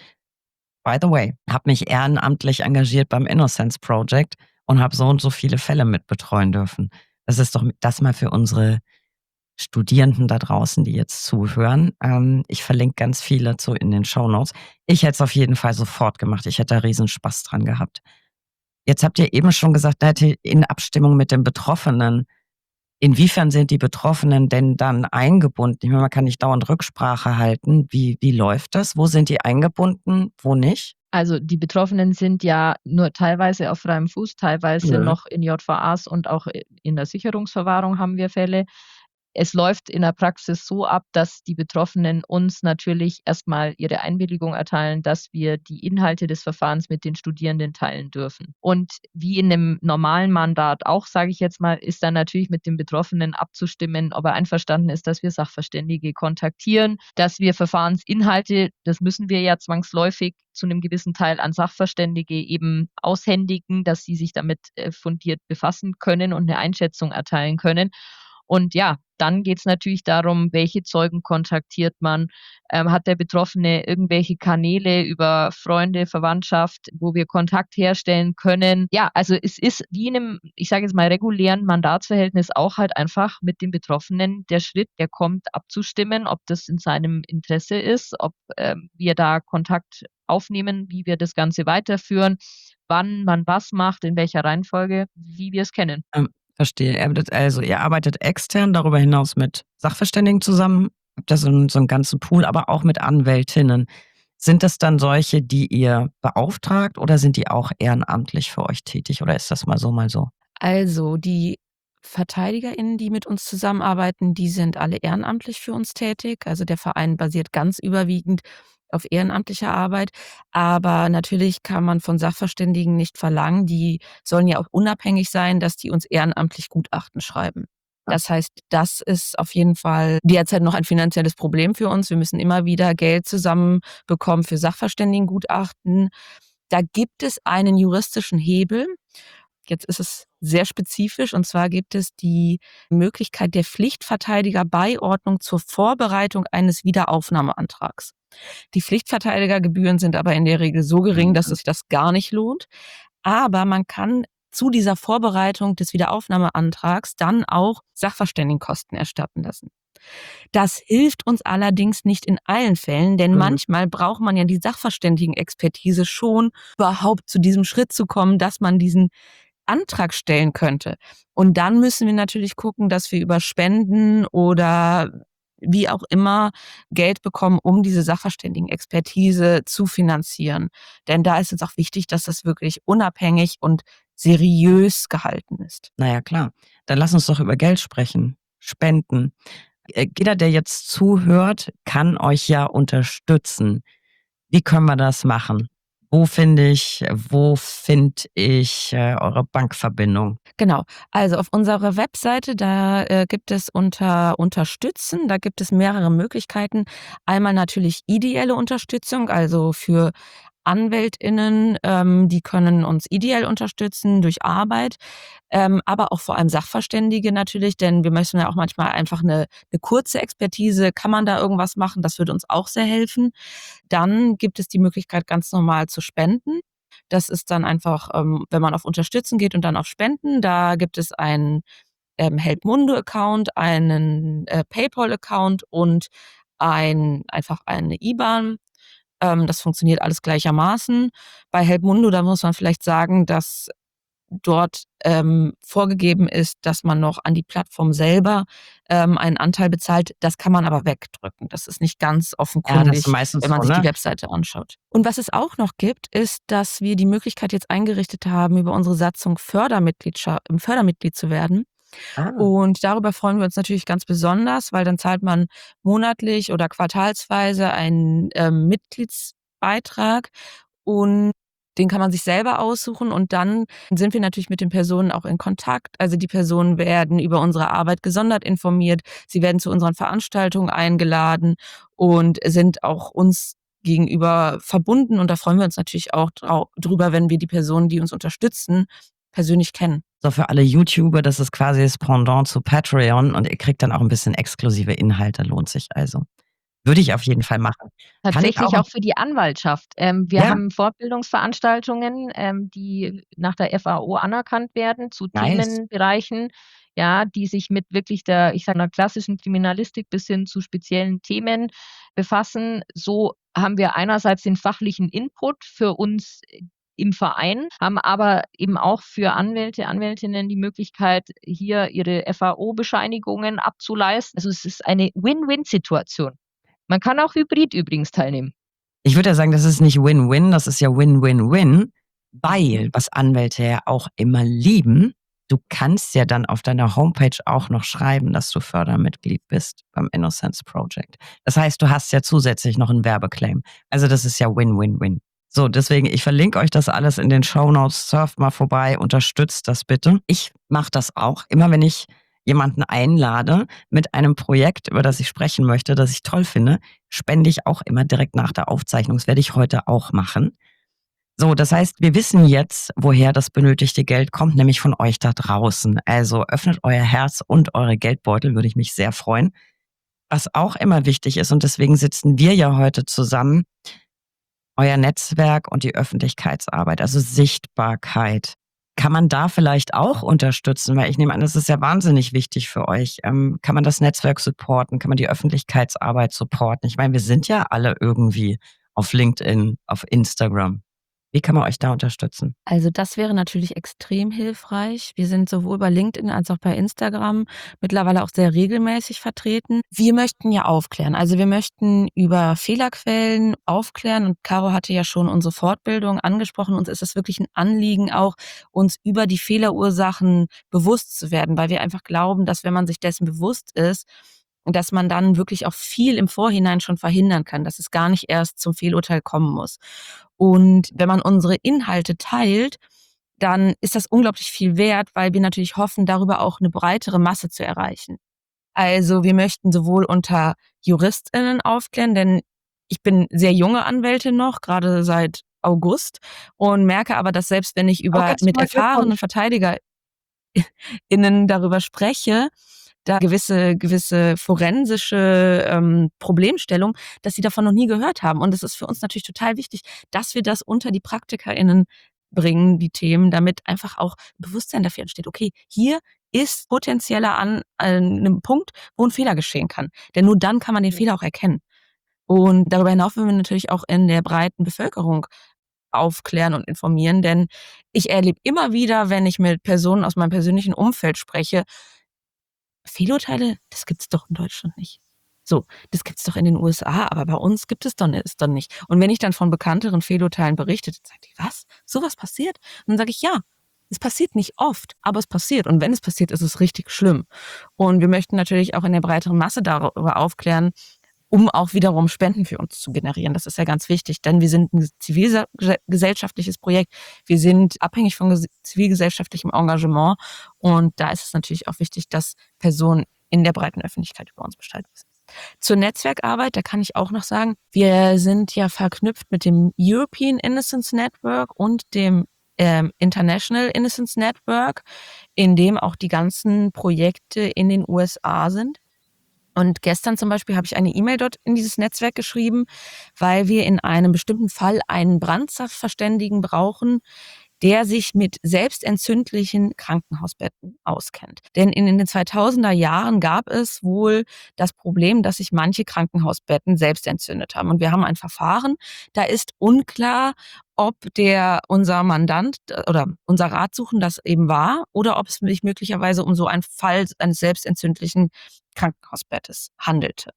By the way, habe mich ehrenamtlich engagiert beim Innocence Project und habe so und so viele Fälle mitbetreuen dürfen. Das ist doch das mal für unsere Studierenden da draußen, die jetzt zuhören. Ähm, ich verlinke ganz viel dazu in den Shownotes. Ich hätte es auf jeden Fall sofort gemacht. Ich hätte da riesen Spaß dran gehabt. Jetzt habt ihr eben schon gesagt, in Abstimmung mit den Betroffenen. Inwiefern sind die Betroffenen denn dann eingebunden? Ich meine, man kann nicht dauernd Rücksprache halten. Wie, wie läuft das? Wo sind die eingebunden, wo nicht? Also die Betroffenen sind ja nur teilweise auf freiem Fuß, teilweise Ja. noch in J V As und auch in der Sicherungsverwahrung haben wir Fälle. Es läuft in der Praxis so ab, dass die Betroffenen uns natürlich erstmal ihre Einwilligung erteilen, dass wir die Inhalte des Verfahrens mit den Studierenden teilen dürfen. Und wie in einem normalen Mandat auch, sage ich jetzt mal, ist dann natürlich mit dem Betroffenen abzustimmen, ob er einverstanden ist, dass wir Sachverständige kontaktieren, dass wir Verfahrensinhalte, das müssen wir ja zwangsläufig zu einem gewissen Teil an Sachverständige eben aushändigen, dass sie sich damit äh, fundiert befassen können und eine Einschätzung erteilen können. Und ja, dann geht es natürlich darum, welche Zeugen kontaktiert man. Ähm, hat der Betroffene irgendwelche Kanäle über Freunde, Verwandtschaft, wo wir Kontakt herstellen können? Ja, also es ist wie in einem, ich sage jetzt mal, regulären Mandatsverhältnis auch halt einfach mit dem Betroffenen der Schritt, der kommt, abzustimmen, ob das in seinem Interesse ist, ob ähm, wir da Kontakt aufnehmen, wie wir das Ganze weiterführen. wann man was macht, in welcher Reihenfolge, wie wir es kennen. Ähm, verstehe. Ihr arbeitet also ihr arbeitet extern, darüber hinaus mit Sachverständigen zusammen, habt da so 'n so 'n ganzen Pool, aber auch mit Anwältinnen. Sind das dann solche, die ihr beauftragt oder sind die auch ehrenamtlich für euch tätig oder ist das mal so, mal so? Also, die VerteidigerInnen, die mit uns zusammenarbeiten, die sind alle ehrenamtlich für uns tätig. Also, der Verein basiert ganz überwiegend auf ehrenamtlicher Arbeit. Aber natürlich kann man von Sachverständigen nicht verlangen, die sollen ja auch unabhängig sein, dass die uns ehrenamtlich Gutachten schreiben. Ja. Das heißt, das ist auf jeden Fall derzeit noch ein finanzielles Problem für uns. Wir müssen immer wieder Geld zusammenbekommen für Sachverständigengutachten. Da gibt es einen juristischen Hebel. Jetzt ist es sehr spezifisch, und zwar gibt es die Möglichkeit der Pflichtverteidigerbeiordnung zur Vorbereitung eines Wiederaufnahmeantrags. Die Pflichtverteidigergebühren sind aber in der Regel so gering, dass sich das gar nicht lohnt. Aber man kann zu dieser Vorbereitung des Wiederaufnahmeantrags dann auch Sachverständigenkosten erstatten lassen. Das hilft uns allerdings nicht in allen Fällen, denn Mhm. manchmal braucht man ja die Sachverständigenexpertise schon, überhaupt zu diesem Schritt zu kommen, dass man diesen Antrag stellen könnte. Und dann müssen wir natürlich gucken, dass wir über Spenden oder wie auch immer Geld bekommen, um diese Sachverständigenexpertise zu finanzieren. Denn da ist es auch wichtig, dass das wirklich unabhängig und seriös gehalten ist. Na ja, klar. Dann lass uns doch über Geld sprechen. Spenden. Äh, jeder, der jetzt zuhört, kann euch ja unterstützen. Wie können wir das machen? Wo finde ich wo finde ich, äh, eure Bankverbindung? Genau. Also, auf unserer Webseite, da, äh, gibt es unter Unterstützen, da gibt es mehrere Möglichkeiten. Einmal natürlich ideelle Unterstützung, also für AnwältInnen, ähm, die können uns ideell unterstützen durch Arbeit, ähm, aber auch vor allem Sachverständige natürlich, denn wir möchten ja auch manchmal einfach 'ne 'ne kurze Expertise. Kann man da irgendwas machen? Das würde uns auch sehr helfen. Dann gibt es die Möglichkeit, ganz normal zu spenden. Das ist dann einfach, ähm, wenn man auf Unterstützen geht und dann auf Spenden, da gibt es einen, ähm, Helpmundo-Account, einen, äh, PayPal-Account und ein einfach eine IBAN. Ähm, das funktioniert alles gleichermaßen. Bei Helpmundo, da muss man vielleicht sagen, dass dort, ähm, vorgegeben ist, dass man noch an die Plattform selber, ähm, einen Anteil bezahlt. Das kann man aber wegdrücken. Das ist nicht ganz Ja, das ist offenkundig, meistens wenn man so, sich die ne? Webseite anschaut. Und was es auch noch gibt, ist, dass wir die Möglichkeit jetzt eingerichtet haben, über unsere Satzung Fördermitgliedscha ähm, Fördermitglied zu werden. Ah. Und darüber freuen wir uns natürlich ganz besonders, weil dann zahlt man monatlich oder quartalsweise einen, ähm, Mitgliedsbeitrag und den kann man sich selber aussuchen und dann sind wir natürlich mit den Personen auch in Kontakt. Also, die Personen werden über unsere Arbeit gesondert informiert. Sie werden zu unseren Veranstaltungen eingeladen und sind auch uns gegenüber verbunden und da freuen wir uns natürlich auch drau drüber, wenn wir die Personen, die uns unterstützen, persönlich kennen. So, für alle YouTuber, das ist quasi das Pendant zu Patreon und ihr kriegt dann auch 'n bisschen exklusive Inhalte, lohnt sich also. Würde ich auf jeden Fall machen. Kann ich Tatsächlich auch auch für die Anwaltschaft. Ähm, wir Ja. haben Fortbildungsveranstaltungen, ähm, die nach der F A O anerkannt werden zu Nice. Themenbereichen, ja, die sich mit wirklich der, ich sage mal, klassischen Kriminalistik bis hin zu speziellen Themen befassen. So haben wir einerseits den fachlichen Input für uns im Verein, haben aber eben auch für Anwälte, Anwältinnen die Möglichkeit, hier ihre F A O-Bescheinigungen abzuleisten. Also, es ist eine Win-Win-Situation. Man kann auch hybrid übrigens teilnehmen. Ich würde ja sagen, das ist nicht Win-Win, das ist ja Win-Win-Win, weil, was Anwälte ja auch immer lieben, du kannst ja dann auf deiner Homepage auch noch schreiben, dass du Fördermitglied bist beim Innocence Project. Das heißt, du hast ja zusätzlich noch 'n Werbeclaim. Also, das ist ja Win-Win-Win. So, deswegen, ich verlinke euch das alles in den Shownotes. Surft mal vorbei, unterstützt das bitte. Ich mache das auch. Immer wenn ich jemanden einlade mit einem Projekt, über das ich sprechen möchte, das ich toll finde, spende ich auch immer direkt nach der Aufzeichnung. Das werde ich heute auch machen. So, das heißt, wir wissen jetzt, woher das benötigte Geld kommt, nämlich von euch da draußen. Also, öffnet euer Herz und eure Geldbeutel, würde ich mich sehr freuen. Was auch immer wichtig ist, und deswegen sitzen wir ja heute zusammen, euer Netzwerk und die Öffentlichkeitsarbeit, also Sichtbarkeit. Kann man da vielleicht auch unterstützen? Weil ich nehme an, das ist ja wahnsinnig wichtig für euch. Ähm, kann man das Netzwerk supporten? Kann man die Öffentlichkeitsarbeit supporten? Ich meine, wir sind ja alle irgendwie auf LinkedIn, auf Instagram. Wie kann man euch da unterstützen? Also das wäre natürlich extrem hilfreich. Wir sind sowohl bei LinkedIn als auch bei Instagram mittlerweile auch sehr regelmäßig vertreten. Wir möchten ja aufklären. Also wir möchten über Fehlerquellen aufklären und Caro hatte ja schon unsere Fortbildung angesprochen. Uns ist es wirklich ein Anliegen auch, uns über die Fehlerursachen bewusst zu werden, weil wir einfach glauben, dass wenn man sich dessen bewusst ist, dass man dann wirklich auch viel im Vorhinein schon verhindern kann, dass es gar nicht erst zum Fehlurteil kommen muss. Und wenn man unsere Inhalte teilt, dann ist das unglaublich viel wert, weil wir natürlich hoffen, darüber auch eine breitere Masse zu erreichen. Also, wir möchten sowohl unter JuristInnen aufklären, denn ich bin sehr junge Anwältin noch, gerade seit August und merke aber, dass selbst wenn ich Auch über jetzt mit mal erfahrenen Glückwunsch. VerteidigerInnen darüber spreche, da gewisse gewisse forensische, ähm, Problemstellung, dass sie davon noch nie gehört haben. Und es ist für uns natürlich total wichtig, dass wir das unter die PraktikerInnen bringen, die Themen, damit einfach auch Bewusstsein dafür entsteht: Okay, hier ist potenzieller an an 'nem Punkt, wo 'n Fehler geschehen kann. Denn nur dann kann man den Fehler auch erkennen. Und darüber hinaus wollen wir natürlich auch in der breiten Bevölkerung aufklären und informieren, denn ich erlebe immer wieder, wenn ich mit Personen aus meinem persönlichen Umfeld spreche: Fehlurteile, das gibt's doch in Deutschland nicht. So, das gibt's doch in den U S A, aber bei uns gibt es dann es dann nicht. Und wenn ich dann von bekannteren Fehlurteilen berichte, dann sagen die: „Was? So was passiert?“ Und dann sage ich: „Ja, es passiert nicht oft, aber es passiert. Und wenn es passiert, ist es richtig schlimm.“ Und wir möchten natürlich auch in der breiteren Masse darüber aufklären, um auch wiederum Spenden für uns zu generieren. Das ist ja ganz wichtig, denn wir sind ein zivilgesellschaftliches Projekt. Wir sind abhängig von ges zivilgesellschaftlichem Engagement und da ist es natürlich auch wichtig, dass Personen in der breiten Öffentlichkeit über uns Bescheid wissen. Zur Netzwerkarbeit, da kann ich auch noch sagen, wir sind ja verknüpft mit dem European Innocence Network und dem ähm, International Innocence Network, in dem auch die ganzen Projekte in den U S A sind. Und gestern zum Beispiel habe ich eine E-Mail dort in dieses Netzwerk geschrieben, weil wir in einem bestimmten Fall einen Brandsachverständigen brauchen, der sich mit selbstentzündlichen Krankenhausbetten auskennt. Denn in den zweitausender Jahren gab es wohl das Problem, dass sich manche Krankenhausbetten selbst entzündet haben. Und wir haben ein Verfahren, da ist unklar, ob der unser Mandant oder unser Ratsuchender das eben war oder ob es sich möglicherweise um so einen Fall eines selbstentzündlichen Krankenhausbettes handelte.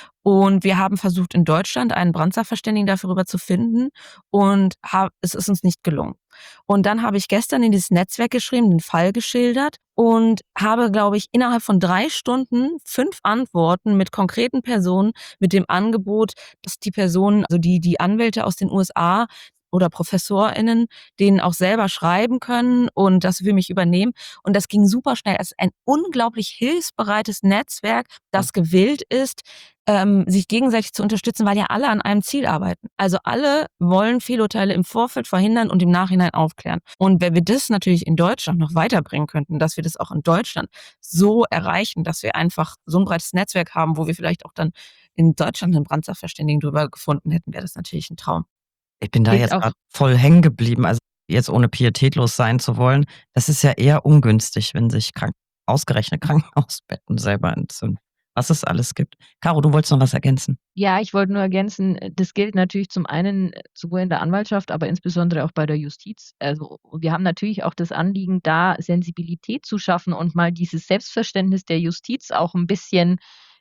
Und wir haben versucht, in Deutschland einen Brandsachverständigen darüber zu finden und ha es ist uns nicht gelungen. Und dann habe ich gestern in dieses Netzwerk geschrieben, den Fall geschildert und habe, glaube ich, innerhalb von drei Stunden fünf Antworten mit konkreten Personen mit dem Angebot, dass die Personen, also die die Anwälte aus den U S A oder ProfessorInnen, denen auch selber schreiben können und das für mich übernehmen. Und das ging super schnell. Es ist ein unglaublich hilfsbereites Netzwerk, das gewillt ist, ähm, sich gegenseitig zu unterstützen, weil ja alle an einem Ziel arbeiten. Also alle wollen Fehlurteile im Vorfeld verhindern und im Nachhinein aufklären. Und wenn wir das natürlich in Deutschland noch weiterbringen könnten, dass wir das auch in Deutschland so erreichen, dass wir einfach so ein breites Netzwerk haben, wo wir vielleicht auch dann in Deutschland einen Brandsachverständigen drüber gefunden hätten, wäre das natürlich ein Traum. Ich bin da Klingt jetzt auch grad voll hängen geblieben, also jetzt ohne pietätlos sein zu wollen. Das ist ja eher ungünstig, wenn sich krank ausgerechnet Krankenhausbetten selber entzünden. Was es alles gibt. Caro, du wolltest noch was ergänzen? Ja, ich wollte nur ergänzen, äh, das gilt natürlich zum einen äh, sowohl in der Anwaltschaft, aber insbesondere auch bei der Justiz. Also, wir haben natürlich auch das Anliegen, da Sensibilität zu schaffen und mal dieses Selbstverständnis der Justiz auch ein bisschen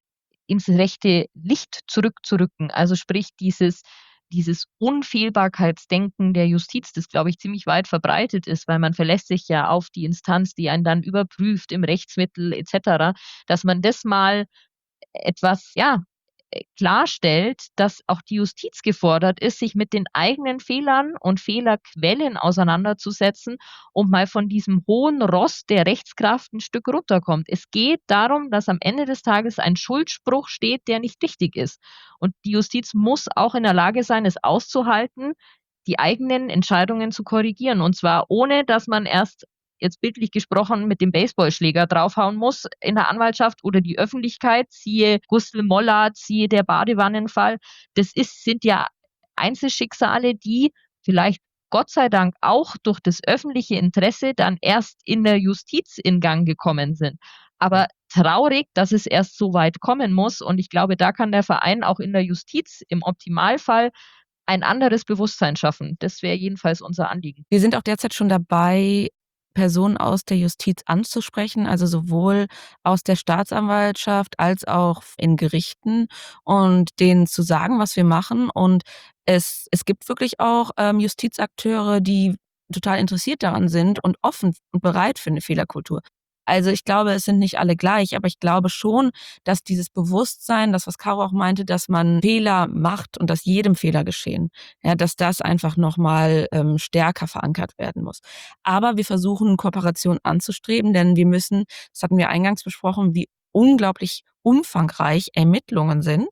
ins rechte Licht zurückzurücken. Also, sprich dieses dieses Unfehlbarkeitsdenken der Justiz, das, glaube ich, ziemlich weit verbreitet ist, weil man verlässt sich ja auf die Instanz, die einen dann überprüft im Rechtsmittel et cetera, dass man das mal etwas, ja, äh, klarstellt, dass auch die Justiz gefordert ist, sich mit den eigenen Fehlern und Fehlerquellen auseinanderzusetzen und mal von diesem hohen Ross der Rechtskraft ein Stück runterkommt. Es geht darum, dass am Ende des Tages ein Schuldspruch steht, der nicht richtig ist. Und die Justiz muss auch in der Lage sein, es auszuhalten, die eigenen Entscheidungen zu korrigieren. Und zwar ohne, dass man erst jetzt bildlich gesprochen mit dem Baseballschläger draufhauen muss in der Anwaltschaft oder die Öffentlichkeit, siehe Gustl Mollert, siehe der Badewannenfall. Das ist, sind ja Einzelschicksale, die vielleicht Gott sei Dank auch durch das öffentliche Interesse dann erst in der Justiz in Gang gekommen sind. Aber traurig, dass es erst so weit kommen muss. Und ich glaube, da kann der Verein auch in der Justiz im Optimalfall ein anderes Bewusstsein schaffen. Das wäre jedenfalls unser Anliegen. Wir sind auch derzeit schon dabei, Personen aus der Justiz anzusprechen, also sowohl aus der Staatsanwaltschaft als auch in Gerichten und denen zu sagen, was wir machen. Und es es gibt wirklich auch, ähm, Justizakteure, die total interessiert daran sind und offen und bereit für 'ne Fehlerkultur. Also, ich glaube, es sind nicht alle gleich, aber ich glaube schon, dass dieses Bewusstsein, das, was Caro auch meinte, dass man Fehler macht und dass jedem Fehler geschehen, ja, dass das einfach noch mal, ähm, stärker verankert werden muss. Aber wir versuchen, Kooperation anzustreben, denn wir müssen, das hatten wir eingangs besprochen, wie unglaublich umfangreich Ermittlungen sind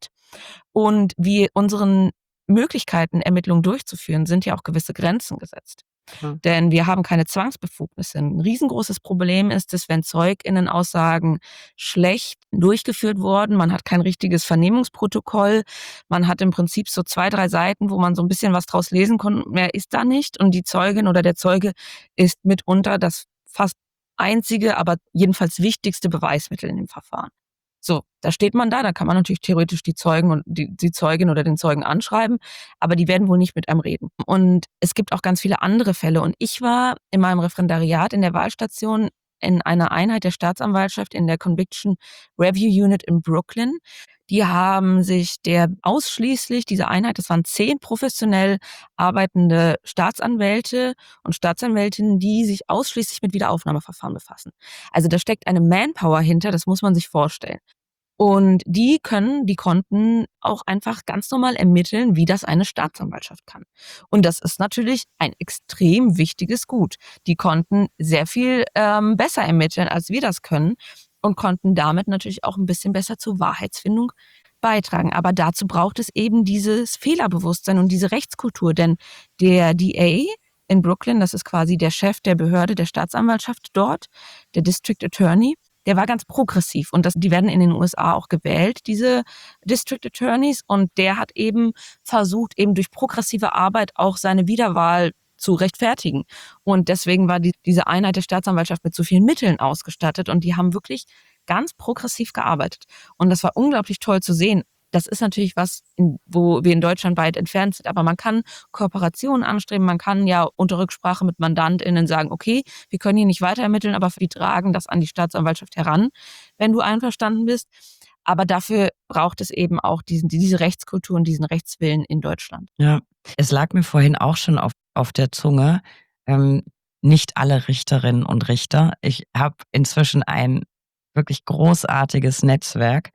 und wie unseren Möglichkeiten, Ermittlungen durchzuführen, sind ja auch gewisse Grenzen gesetzt. Klar. Denn wir haben keine Zwangsbefugnisse. 'N riesengroßes Problem ist es, wenn ZeugInnenaussagen schlecht durchgeführt wurden. Man hat kein richtiges Vernehmungsprotokoll. Man hat im Prinzip so zwei, drei Seiten, wo man so 'n bisschen was draus lesen kann. Mehr ist da nicht. Und die Zeugin oder der Zeuge ist mitunter das fast einzige, aber jedenfalls wichtigste Beweismittel in dem Verfahren. So, da steht man da, da kann man natürlich theoretisch die Zeugen und die die Zeugin oder den Zeugen anschreiben, aber die werden wohl nicht mit einem reden. Und es gibt auch ganz viele andere Fälle. Und ich war in meinem Referendariat in der Wahlstation in einer Einheit der Staatsanwaltschaft in der Conviction Review Unit in Brooklyn. Die haben sich der ausschließlich diese Einheit, das waren zehn professionell arbeitende Staatsanwälte und Staatsanwältinnen, die sich ausschließlich mit Wiederaufnahmeverfahren befassen. Also, da steckt eine Manpower hinter, das muss man sich vorstellen. Und die können die konnten auch einfach ganz normal ermitteln, wie das eine Staatsanwaltschaft kann. Und das ist natürlich ein extrem wichtiges Gut. Die konnten sehr viel, ähm, besser ermitteln, als wir das können und konnten damit natürlich auch 'n bisschen besser zur Wahrheitsfindung beitragen. Aber dazu braucht es eben dieses Fehlerbewusstsein und diese Rechtskultur, denn der D A in Brooklyn, das ist quasi der Chef der Behörde der Staatsanwaltschaft dort, der District Attorney, der war ganz progressiv und das die werden in den U S A auch gewählt, diese District Attorneys. Und der hat eben versucht, eben durch progressive Arbeit auch seine Wiederwahl zu rechtfertigen. Und deswegen war die diese Einheit der Staatsanwaltschaft mit so vielen Mitteln ausgestattet und die haben wirklich ganz progressiv gearbeitet. Und das war unglaublich toll zu sehen. Das ist natürlich was, in wo wir in Deutschland weit entfernt sind, aber man kann Kooperationen anstreben. Man kann ja unter Rücksprache mit MandantInnen sagen: „Okay, wir können hier nicht weiter ermitteln, aber wir tragen das an die Staatsanwaltschaft heran, wenn du einverstanden bist." Aber dafür braucht es eben auch diesen diese Rechtskultur und diesen Rechtswillen in Deutschland. Ja, es lag mir vorhin auch schon auf auf der Zunge, ähm, nicht alle Richterinnen und Richter. Ich habe inzwischen ein wirklich großartiges Netzwerk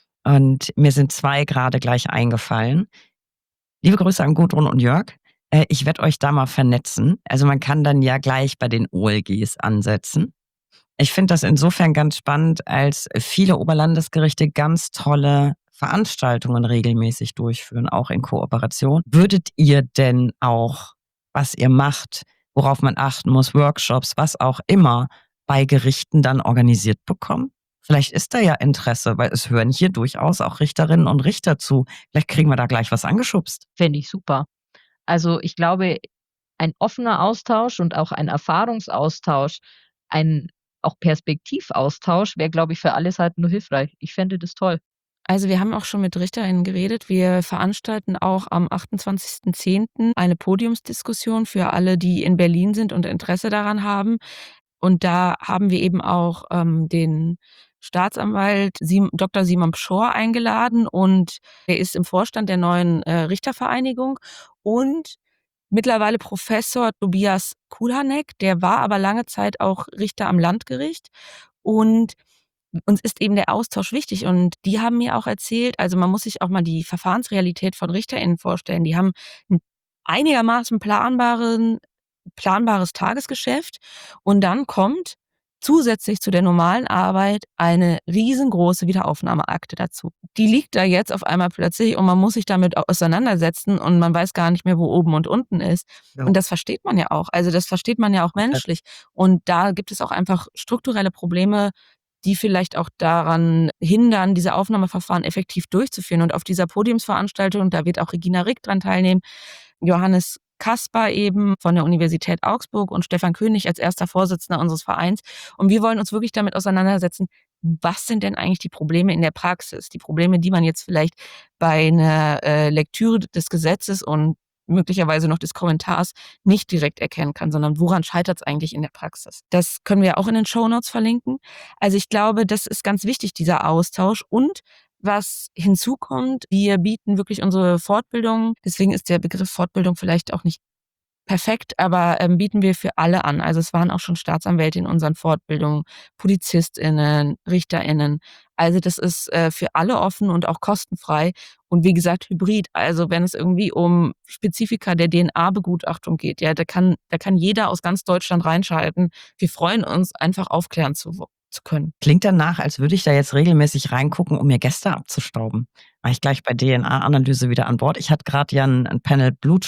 und mir sind zwei grade gleich eingefallen. Liebe Grüße an Gudrun und Jörg. Äh, ich werde euch da mal vernetzen. Also, man kann dann ja gleich bei den O L Gs ansetzen. Ich finde das insofern ganz spannend, als viele Oberlandesgerichte ganz tolle Veranstaltungen regelmäßig durchführen, auch in Kooperation. Würdet ihr denn auch, was ihr macht, worauf man achten muss, Workshops, was auch immer, bei Gerichten dann organisiert bekommen? Vielleicht ist da ja Interesse, weil es hören hier durchaus auch Richterinnen und Richter zu. Vielleicht kriegen wir da gleich was angeschubst. Fände ich super. Also, ich glaube, ein offener Austausch und auch ein Erfahrungsaustausch, ein auch Perspektivaustausch wäre, glaube ich, für alle Seiten nur hilfreich. Ich fände das toll. Also, wir haben auch schon mit RichterInnen geredet. Wir veranstalten auch am achtundzwanzigsten zehnten eine Podiumsdiskussion für alle, die in Berlin sind und Interesse daran haben. Und da haben wir eben auch, ähm, den Staatsanwalt Sim Doktor Simon Pschorr eingeladen und er ist im Vorstand der neuen, äh, Richtervereinigung und mittlerweile Professor Tobias Kulhanek, der war aber lange Zeit auch Richter am Landgericht. Und uns ist eben der Austausch wichtig und die haben mir auch erzählt also, man muss sich auch mal die Verfahrensrealität von RichterInnen vorstellen. Die haben 'n einigermaßen planbaren planbares Tagesgeschäft und dann kommt zusätzlich zu der normalen Arbeit eine riesengroße Wiederaufnahmeakte dazu. Die liegt da jetzt auf einmal plötzlich und man muss sich damit auseinandersetzen und man weiß gar nicht mehr, wo oben und unten ist. Ja. Und das versteht man ja auch. Also, das versteht man ja auch menschlich. Und da gibt es auch einfach strukturelle Probleme, die vielleicht auch daran hindern, diese Aufnahmeverfahren effektiv durchzuführen. Und auf dieser Podiumsveranstaltung, da wird auch Regina Rick dran teilnehmen, Johannes Kasper eben von der Universität Augsburg und Stefan König als erster Vorsitzender unseres Vereins. Und wir wollen uns wirklich damit auseinandersetzen, was sind denn eigentlich die Probleme in der Praxis? Die Probleme, die man jetzt vielleicht bei 'ner, äh, Lektüre des Gesetzes und möglicherweise noch des Kommentars nicht direkt erkennen kann, sondern woran scheitert es eigentlich in der Praxis. Das können wir auch in den Shownotes verlinken. Also ich glaube, das ist ganz wichtig, dieser Austausch. Und was hinzukommt, wir bieten wirklich unsere Fortbildung, deswegen ist der Begriff Fortbildung vielleicht auch nicht perfekt, aber ähm, bieten wir für alle an. Also es waren auch schon Staatsanwälte in unseren Fortbildungen, PolizistInnen, RichterInnen. Also das ist äh, für alle offen und auch kostenfrei. Und wie gesagt, hybrid. Also wenn es irgendwie um Spezifika der D N A-Begutachtung geht, ja, da kann, da kann jeder aus ganz Deutschland reinschalten. Wir freuen uns, einfach aufklären zu, zu können. Klingt danach, als würde ich da jetzt regelmäßig reingucken, um mir Gäste abzustauben. War ich gleich bei D N A-Analyse wieder an Bord. Ich hatte gerade ja ein, ein Panel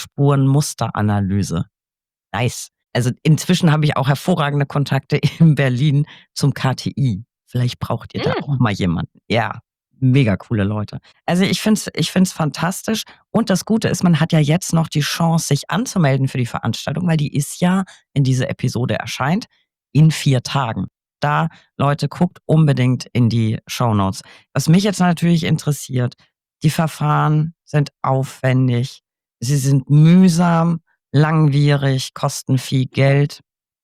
Blutspurenmusteranalyse. Nice. Also inzwischen habe ich auch hervorragende Kontakte in Berlin zum K T I. Vielleicht braucht ihr da Mhm. auch mal jemanden. Ja, mega coole Leute. Also ich finde es ich find's fantastisch. Und das Gute ist, man hat ja jetzt noch die Chance, sich anzumelden für die Veranstaltung, weil die ist ja, wenn diese Episode erscheint, in vier Tagen. Da, Leute, guckt unbedingt in die Shownotes. Was mich jetzt natürlich interessiert, die Verfahren sind aufwendig, sie sind mühsam, langwierig, kosten viel Geld.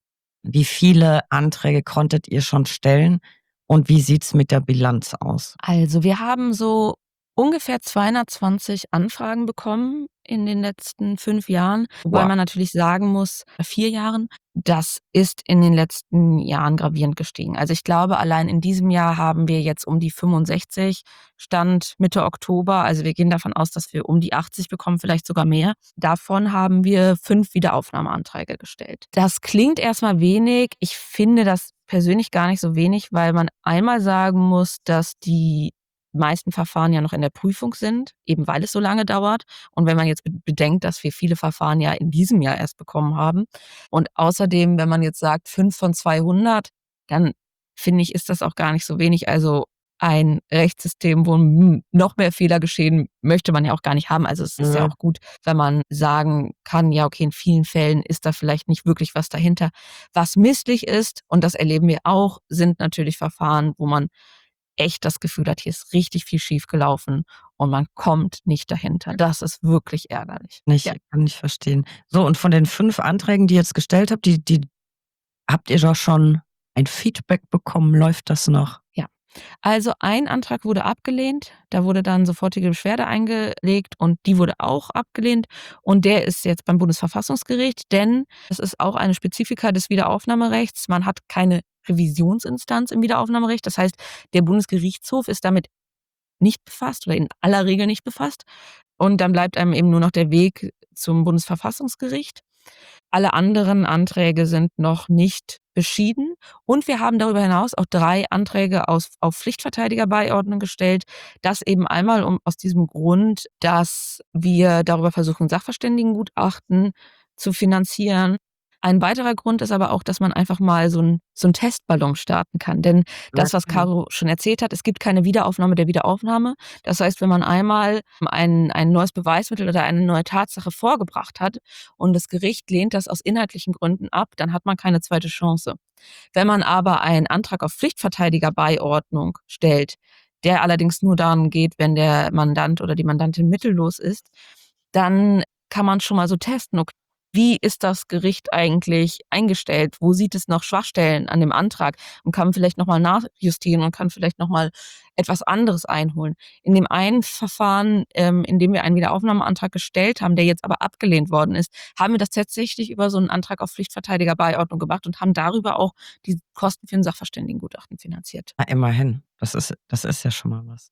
Wie viele Anträge konntet ihr schon stellen und wie sieht's mit der Bilanz aus? Also wir haben so ungefähr zweihundertzwanzig Anfragen bekommen in den letzten fünf Jahren, wobei Wow. man natürlich sagen muss, äh, vier Jahren, das ist in den letzten Jahren gravierend gestiegen. Also ich glaube, allein in diesem Jahr haben wir jetzt um die fünfundsechzig, Stand Mitte Oktober. Also wir gehen davon aus, dass wir um die achtzig bekommen, vielleicht sogar mehr. Davon haben wir fünf Wiederaufnahmeanträge gestellt. Das klingt erstmal wenig. Ich finde das persönlich gar nicht so wenig, weil man einmal sagen muss, dass die meisten Verfahren ja noch in der Prüfung sind, eben weil es so lange dauert. Und wenn man jetzt bedenkt, dass wir viele Verfahren ja in diesem Jahr erst bekommen haben. Und außerdem, wenn man jetzt sagt, fünf von zweihundert, dann finde ich, ist das auch gar nicht so wenig. Also ein Rechtssystem, wo noch mehr Fehler geschehen, möchte man ja auch gar nicht haben. Also es ist ja Mhm. auch gut, wenn man sagen kann, ja, okay, in vielen Fällen ist da vielleicht nicht wirklich was dahinter. Was misslich ist, und das erleben wir auch, sind natürlich Verfahren, wo man echt das Gefühl hat, hier ist richtig viel schief gelaufen und man kommt nicht dahinter. Das ist wirklich ärgerlich. Nicht, Ja. kann ich verstehen. So, und von den fünf Anträgen, die ihr jetzt gestellt habt, die, die habt ihr doch schon ein Feedback bekommen? Läuft das noch? Ja. Also ein Antrag wurde abgelehnt, da wurde dann sofortige Beschwerde eingelegt und die wurde auch abgelehnt und der ist jetzt beim Bundesverfassungsgericht, denn es ist auch eine Spezifika des Wiederaufnahmerechts. Man hat keine Revisionsinstanz im Wiederaufnahmerecht. Das heißt, der Bundesgerichtshof ist damit nicht befasst oder in aller Regel nicht befasst. Und dann bleibt einem eben nur noch der Weg zum Bundesverfassungsgericht. Alle anderen Anträge sind noch nicht beschieden. Und wir haben darüber hinaus auch drei Anträge aus, auf Pflichtverteidigerbeiordnung gestellt. Das eben einmal um, aus diesem Grund, dass wir darüber versuchen, Sachverständigengutachten zu finanzieren. Ein weiterer Grund ist aber auch, dass man einfach mal so einen so einen Testballon starten kann. Denn das, was Okay. Caro schon erzählt hat, es gibt keine Wiederaufnahme der Wiederaufnahme. Das heißt, wenn man einmal ein, ein neues Beweismittel oder eine neue Tatsache vorgebracht hat und das Gericht lehnt das aus inhaltlichen Gründen ab, dann hat man keine zweite Chance. Wenn man aber einen Antrag auf Pflichtverteidigerbeiordnung stellt, der allerdings nur darum geht, wenn der Mandant oder die Mandantin mittellos ist, dann kann man schon mal so testen, okay, wie ist das Gericht eigentlich eingestellt? Wo sieht es noch Schwachstellen an dem Antrag? Und kann vielleicht nochmal nachjustieren und kann vielleicht nochmal etwas anderes einholen. In dem einen Verfahren, ähm, in dem wir einen Wiederaufnahmeantrag gestellt haben, der jetzt aber abgelehnt worden ist, haben wir das tatsächlich über so einen Antrag auf Pflichtverteidigerbeiordnung gemacht und haben darüber auch die Kosten für ein Sachverständigengutachten finanziert. Na, immerhin. Das ist, das ist ja schon mal was.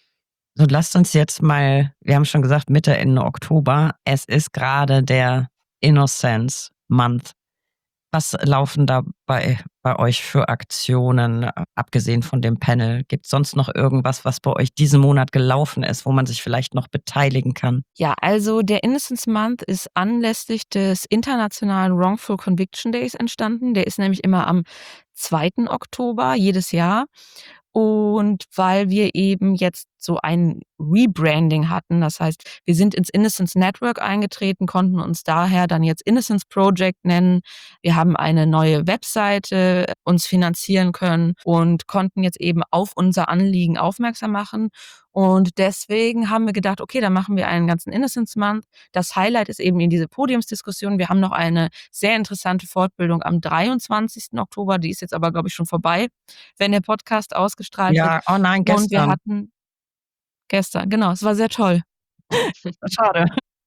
So, lasst uns jetzt mal, wir haben schon gesagt, Mitte, Ende Oktober. Es ist gerade der Innocence Month. Was laufen da bei, bei euch für Aktionen, äh, abgesehen von dem Panel? Gibt es sonst noch irgendwas, was bei euch diesen Monat gelaufen ist, wo man sich vielleicht noch beteiligen kann? Ja, also der Innocence Month ist anlässlich des internationalen Wrongful Conviction Days entstanden. Der ist nämlich immer am zweiten Oktober jedes Jahr. Und weil wir eben jetzt so ein Rebranding hatten. Das heißt, wir sind ins Innocence Network eingetreten, konnten uns daher dann jetzt Innocence Project nennen. Wir haben eine neue Webseite uns finanzieren können und konnten jetzt eben auf unser Anliegen aufmerksam machen. Und deswegen haben wir gedacht, okay, dann machen wir einen ganzen Innocence Month. Das Highlight ist eben in diese Podiumsdiskussion. Wir haben noch eine sehr interessante Fortbildung am dreiundzwanzigsten Oktober. Die ist jetzt aber, glaube ich, schon vorbei, wenn der Podcast ausgestrahlt wird. Ja, oh nein, Und wir gestern. hatten gestern, genau, es war sehr toll. Schade.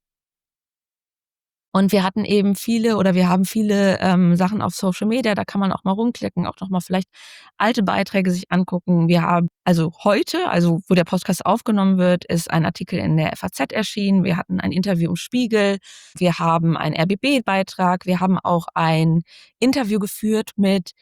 Und wir hatten eben viele oder wir haben viele ähm, Sachen auf Social Media, da kann man auch mal rumklicken, auch noch mal vielleicht alte Beiträge sich angucken. Wir haben also heute, also wo der Podcast aufgenommen wird, ist ein Artikel in der F A Z erschienen. Wir hatten ein Interview im Spiegel. Wir haben einen R B B-Beitrag. Wir haben auch ein Interview geführt mit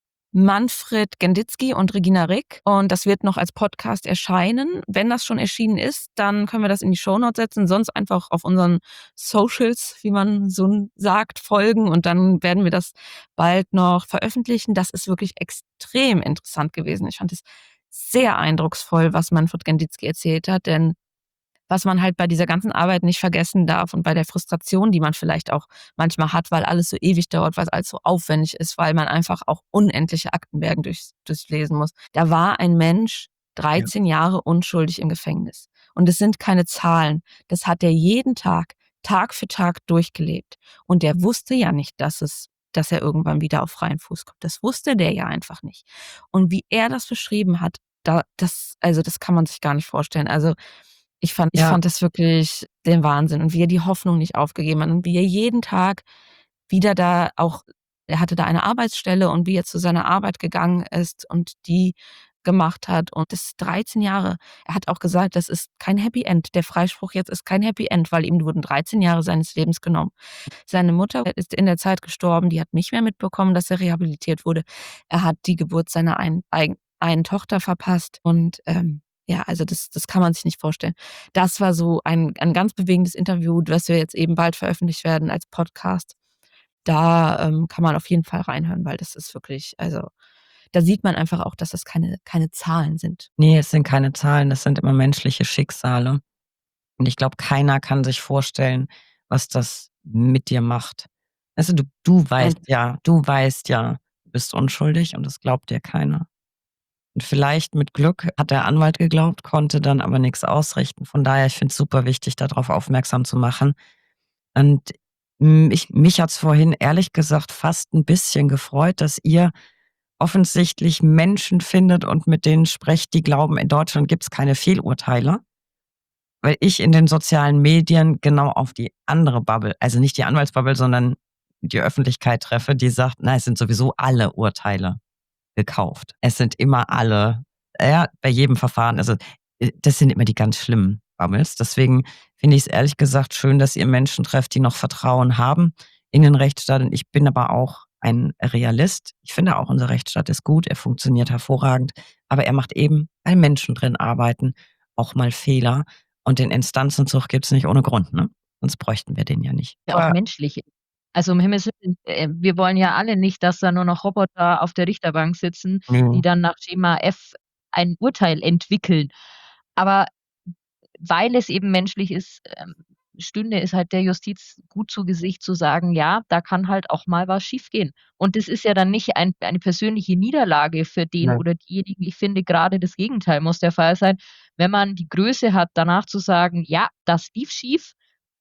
Manfred Genditzki und Regina Rick. Und das wird noch als Podcast erscheinen. Wenn das schon erschienen ist, dann können wir das in die Shownotes setzen. Sonst einfach auf unseren Socials, wie man so sagt, folgen. Und dann werden wir das bald noch veröffentlichen. Das ist wirklich extrem interessant gewesen. Ich fand es sehr eindrucksvoll, was Manfred Genditzki erzählt hat. Denn was man halt bei dieser ganzen Arbeit nicht vergessen darf und bei der Frustration, die man vielleicht auch manchmal hat, weil alles so ewig dauert, weil alles so aufwendig ist, weil man einfach auch unendliche Aktenbergen durchs, durchlesen muss. Da war ein Mensch dreizehn Jahre unschuldig im Gefängnis. Und es sind keine Zahlen. Das hat er jeden Tag, Tag für Tag durchgelebt. Und der wusste ja nicht, dass es dass er irgendwann wieder auf freien Fuß kommt. Das wusste der ja einfach nicht. Und wie er das beschrieben hat, da, das, also das kann man sich gar nicht vorstellen. Also Ich fand, ich Ja. fand das wirklich den Wahnsinn und wie er die Hoffnung nicht aufgegeben hat und wie er jeden Tag wieder da auch, er hatte da eine Arbeitsstelle und wie er zu seiner Arbeit gegangen ist und die gemacht hat und das dreizehn Jahre. Er hat auch gesagt, das ist kein Happy End. Der Freispruch jetzt ist kein Happy End, weil ihm wurden dreizehn Jahre seines Lebens genommen. Seine Mutter ist in der Zeit gestorben, die hat nicht mehr mitbekommen, dass er rehabilitiert wurde. Er hat die Geburt seiner einen, einen Tochter verpasst und ähm, ja, also das, das kann man sich nicht vorstellen. Das war so ein, ein ganz bewegendes Interview, das wir jetzt eben bald veröffentlicht werden als Podcast. Da ähm, kann man auf jeden Fall reinhören, weil das ist wirklich, also da sieht man einfach auch, dass das keine, keine Zahlen sind. Nee, es sind keine Zahlen, das sind immer menschliche Schicksale. Und ich glaube, keiner kann sich vorstellen, was das mit dir macht. Weißt du, du, du weißt Nein. ja, du weißt ja, du bist unschuldig und das glaubt dir keiner. Und vielleicht mit Glück hat der Anwalt geglaubt, konnte dann aber nichts ausrichten. Von daher, ich finde es super wichtig, darauf aufmerksam zu machen. Und mm, ich, mich hat es vorhin ehrlich gesagt fast ein bisschen gefreut, dass ihr offensichtlich Menschen findet und mit denen sprecht, die glauben, in Deutschland gibt es keine Fehlurteile. Weil ich in den sozialen Medien genau auf die andere Bubble, also nicht die Anwaltsbubble, sondern die Öffentlichkeit treffe, die sagt, na, es sind sowieso alle Urteile gekauft. Es sind immer alle, ja, bei jedem Verfahren, also äh, das sind immer die ganz schlimmen Bubbles. Deswegen finde ich es ehrlich gesagt schön, dass ihr Menschen trefft, die noch Vertrauen haben in den Rechtsstaat. Und ich bin aber auch ein Realist. Ich finde auch, unser Rechtsstaat ist gut, er funktioniert hervorragend, aber er macht eben, weil Menschen drin arbeiten, auch mal Fehler. Und den Instanzenzug gibt es nicht ohne Grund, ne? Sonst bräuchten wir den ja nicht. Ja, auch Aber menschlich. Also um Himmels Willen, äh, wir wollen ja alle nicht, dass da nur noch Roboter auf der Richterbank sitzen, die nö, dann nach Schema F ein Urteil entwickeln. Aber weil es eben menschlich ist, ähm, stünde es halt der Justiz gut zu Gesicht zu sagen, ja, da kann halt auch mal was schiefgehen. Und das ist ja dann nicht ein eine persönliche Niederlage für den ne, oder diejenigen. Ich finde, gerade das Gegenteil muss der Fall sein, wenn man die Größe hat, danach zu sagen: „Ja, das lief schief.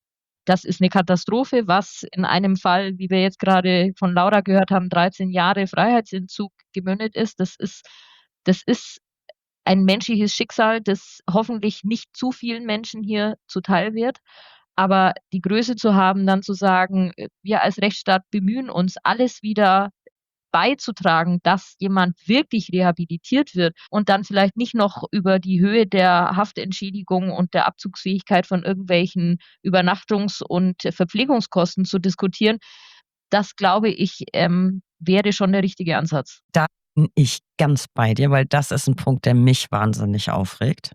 Das ist 'ne Katastrophe“, was in einem Fall, wie wir jetzt grade von Laura gehört haben, dreizehn Jahre Freiheitsentzug gemündet ist. Das ist das ist ein menschliches Schicksal, das hoffentlich nicht zu vielen Menschen hier zuteil wird. Aber die Größe zu haben, dann zu sagen, äh, wir als Rechtsstaat bemühen uns, alles wieder beizutragen, dass jemand wirklich rehabilitiert wird und dann vielleicht nicht noch über die Höhe der Haftentschädigung und der Abzugsfähigkeit von irgendwelchen Übernachtungs- und Verpflegungskosten zu diskutieren. Das glaube ich, ähm, wäre schon der richtige Ansatz. da bin ich ganz bei dir, weil das ist ein Punkt, der mich wahnsinnig aufregt.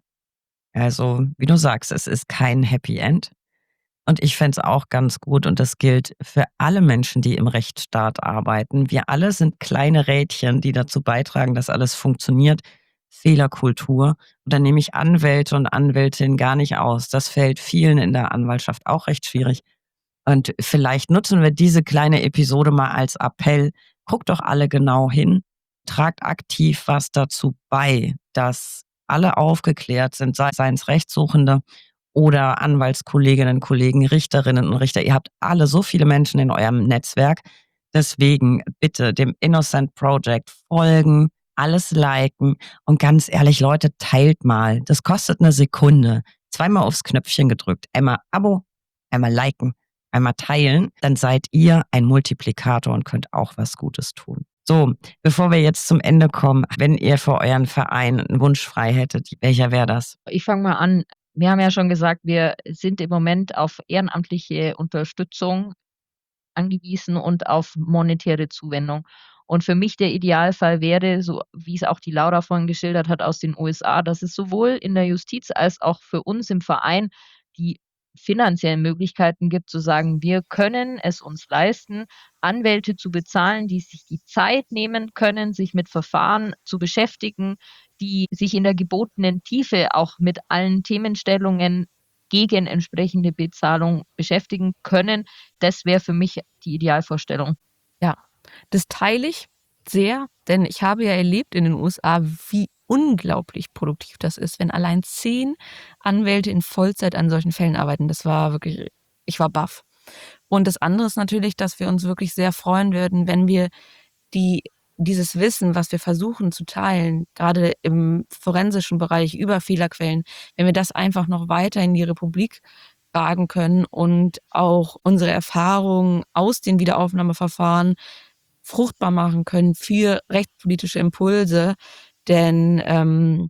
Also, wie du sagst, es ist kein Happy End. Und ich fände es auch ganz gut und das gilt für alle Menschen, die im Rechtsstaat arbeiten. Wir alle sind kleine Rädchen, die dazu beitragen, dass alles funktioniert. Fehlerkultur. Und da nehme ich Anwälte und Anwältinnen gar nicht aus. Das fällt vielen in der Anwaltschaft auch recht schwierig. Und vielleicht nutzen wir diese kleine Episode mal als Appell. Guckt doch alle genau hin, tragt aktiv was dazu bei, dass alle aufgeklärt sind, sei seien es Rechtssuchende oder Anwaltskolleginnen, Kollegen, Richterinnen und Richter. Ihr habt alle so viele Menschen in eurem Netzwerk. Deswegen bitte dem Innocent Project folgen, alles liken und ganz ehrlich, Leute, teilt mal. Das kostet eine Sekunde. Zweimal aufs Knöpfchen gedrückt. Einmal Abo, einmal liken, einmal teilen. Dann seid ihr ein Multiplikator und könnt auch was Gutes tun. So, bevor wir jetzt zum Ende kommen, wenn ihr für euren Verein einen Wunsch frei hättet, welcher wäre das? Ich fange mal an. Wir haben ja schon gesagt, wir sind im Moment auf ehrenamtliche Unterstützung angewiesen und auf monetäre Zuwendung. Und für mich der Idealfall wäre, so wie es auch die Laura vorhin geschildert hat aus den U S A, dass es sowohl in der Justiz als auch für uns im Verein die finanziellen Möglichkeiten gibt, zu sagen, wir können es uns leisten, Anwälte zu bezahlen, die sich die Zeit nehmen können, sich mit Verfahren zu beschäftigen, die sich in der gebotenen Tiefe auch mit allen Themenstellungen gegen entsprechende Bezahlung beschäftigen können. Das wäre für mich die Idealvorstellung. Ja, das teile ich sehr, denn ich habe ja erlebt in den U S A, wie unglaublich produktiv das ist, wenn allein zehn Anwälte in Vollzeit an solchen Fällen arbeiten. Das war wirklich, ich war baff. Und das andere ist natürlich, dass wir uns wirklich sehr freuen würden, wenn wir die, dieses Wissen, was wir versuchen zu teilen, gerade im forensischen Bereich über Fehlerquellen, wenn wir das einfach noch weiter in die Republik tragen können und auch unsere Erfahrungen aus den Wiederaufnahmeverfahren fruchtbar machen können für rechtspolitische Impulse. Denn ähm,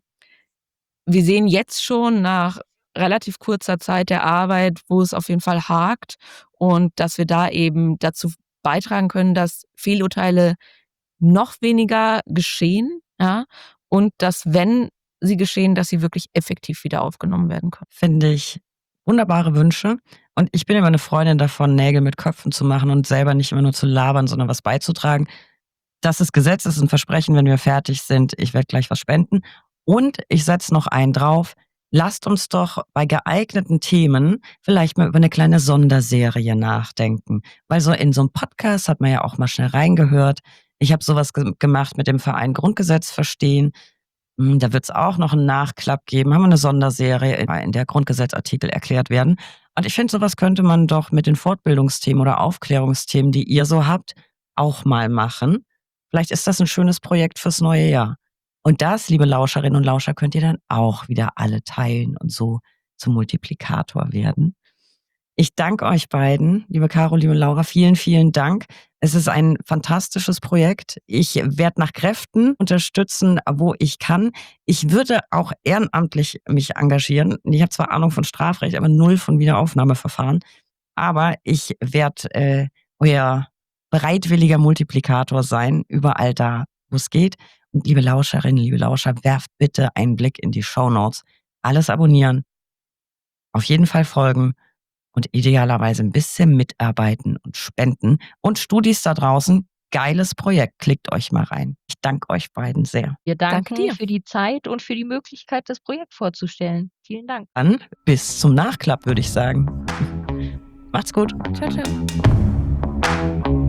wir sehen jetzt schon nach relativ kurzer Zeit der Arbeit, wo es auf jeden Fall hakt und dass wir da eben dazu beitragen können, dass Fehlurteile noch weniger geschehen, ja, und dass, wenn sie geschehen, dass sie wirklich effektiv wieder aufgenommen werden können. Finde ich wunderbare Wünsche. Und ich bin immer eine Freundin davon, Nägel mit Köpfen zu machen und selber nicht immer nur zu labern, sondern was beizutragen. Das ist Gesetz, das ist ein Versprechen, wenn wir fertig sind. Ich werde gleich was spenden. Und ich setze noch einen drauf. Lasst uns doch bei geeigneten Themen vielleicht mal über eine kleine Sonderserie nachdenken. Weil so in so einem Podcast hat man ja auch mal schnell reingehört. Ich habe sowas ge gemacht mit dem Verein Grundgesetz verstehen. Hm, Da wird es auch noch einen Nachklapp geben. Haben wir eine Sonderserie, in in der Grundgesetzartikel erklärt werden. Und ich finde, sowas könnte man doch mit den Fortbildungsthemen oder Aufklärungsthemen, die ihr so habt, auch mal machen. Vielleicht ist das ein schönes Projekt fürs neue Jahr. Und das, liebe Lauscherinnen und Lauscher, könnt ihr dann auch wieder alle teilen und so zum Multiplikator werden. Ich danke euch beiden, liebe Caro, liebe Laura, vielen, vielen Dank. Es ist ein fantastisches Projekt. Ich werde nach Kräften unterstützen, wo ich kann. Ich würde auch ehrenamtlich mich engagieren. Ich habe zwar Ahnung von Strafrecht, aber null von Wiederaufnahmeverfahren. Aber ich werde äh, euer bereitwilliger Multiplikator sein, überall da, wo es geht. Und liebe Lauscherinnen, liebe Lauscher, werft bitte einen Blick in die Shownotes. Alles abonnieren, auf jeden Fall folgen und idealerweise ein bisschen mitarbeiten und spenden. Und Studis da draußen, geiles Projekt, klickt euch mal rein. Ich danke euch beiden sehr. Wir danken Danke dir. für die Zeit und für die Möglichkeit, das Projekt vorzustellen. Vielen Dank. Dann bis zum Nachklapp, würde ich sagen. Macht's gut. Ciao, ciao.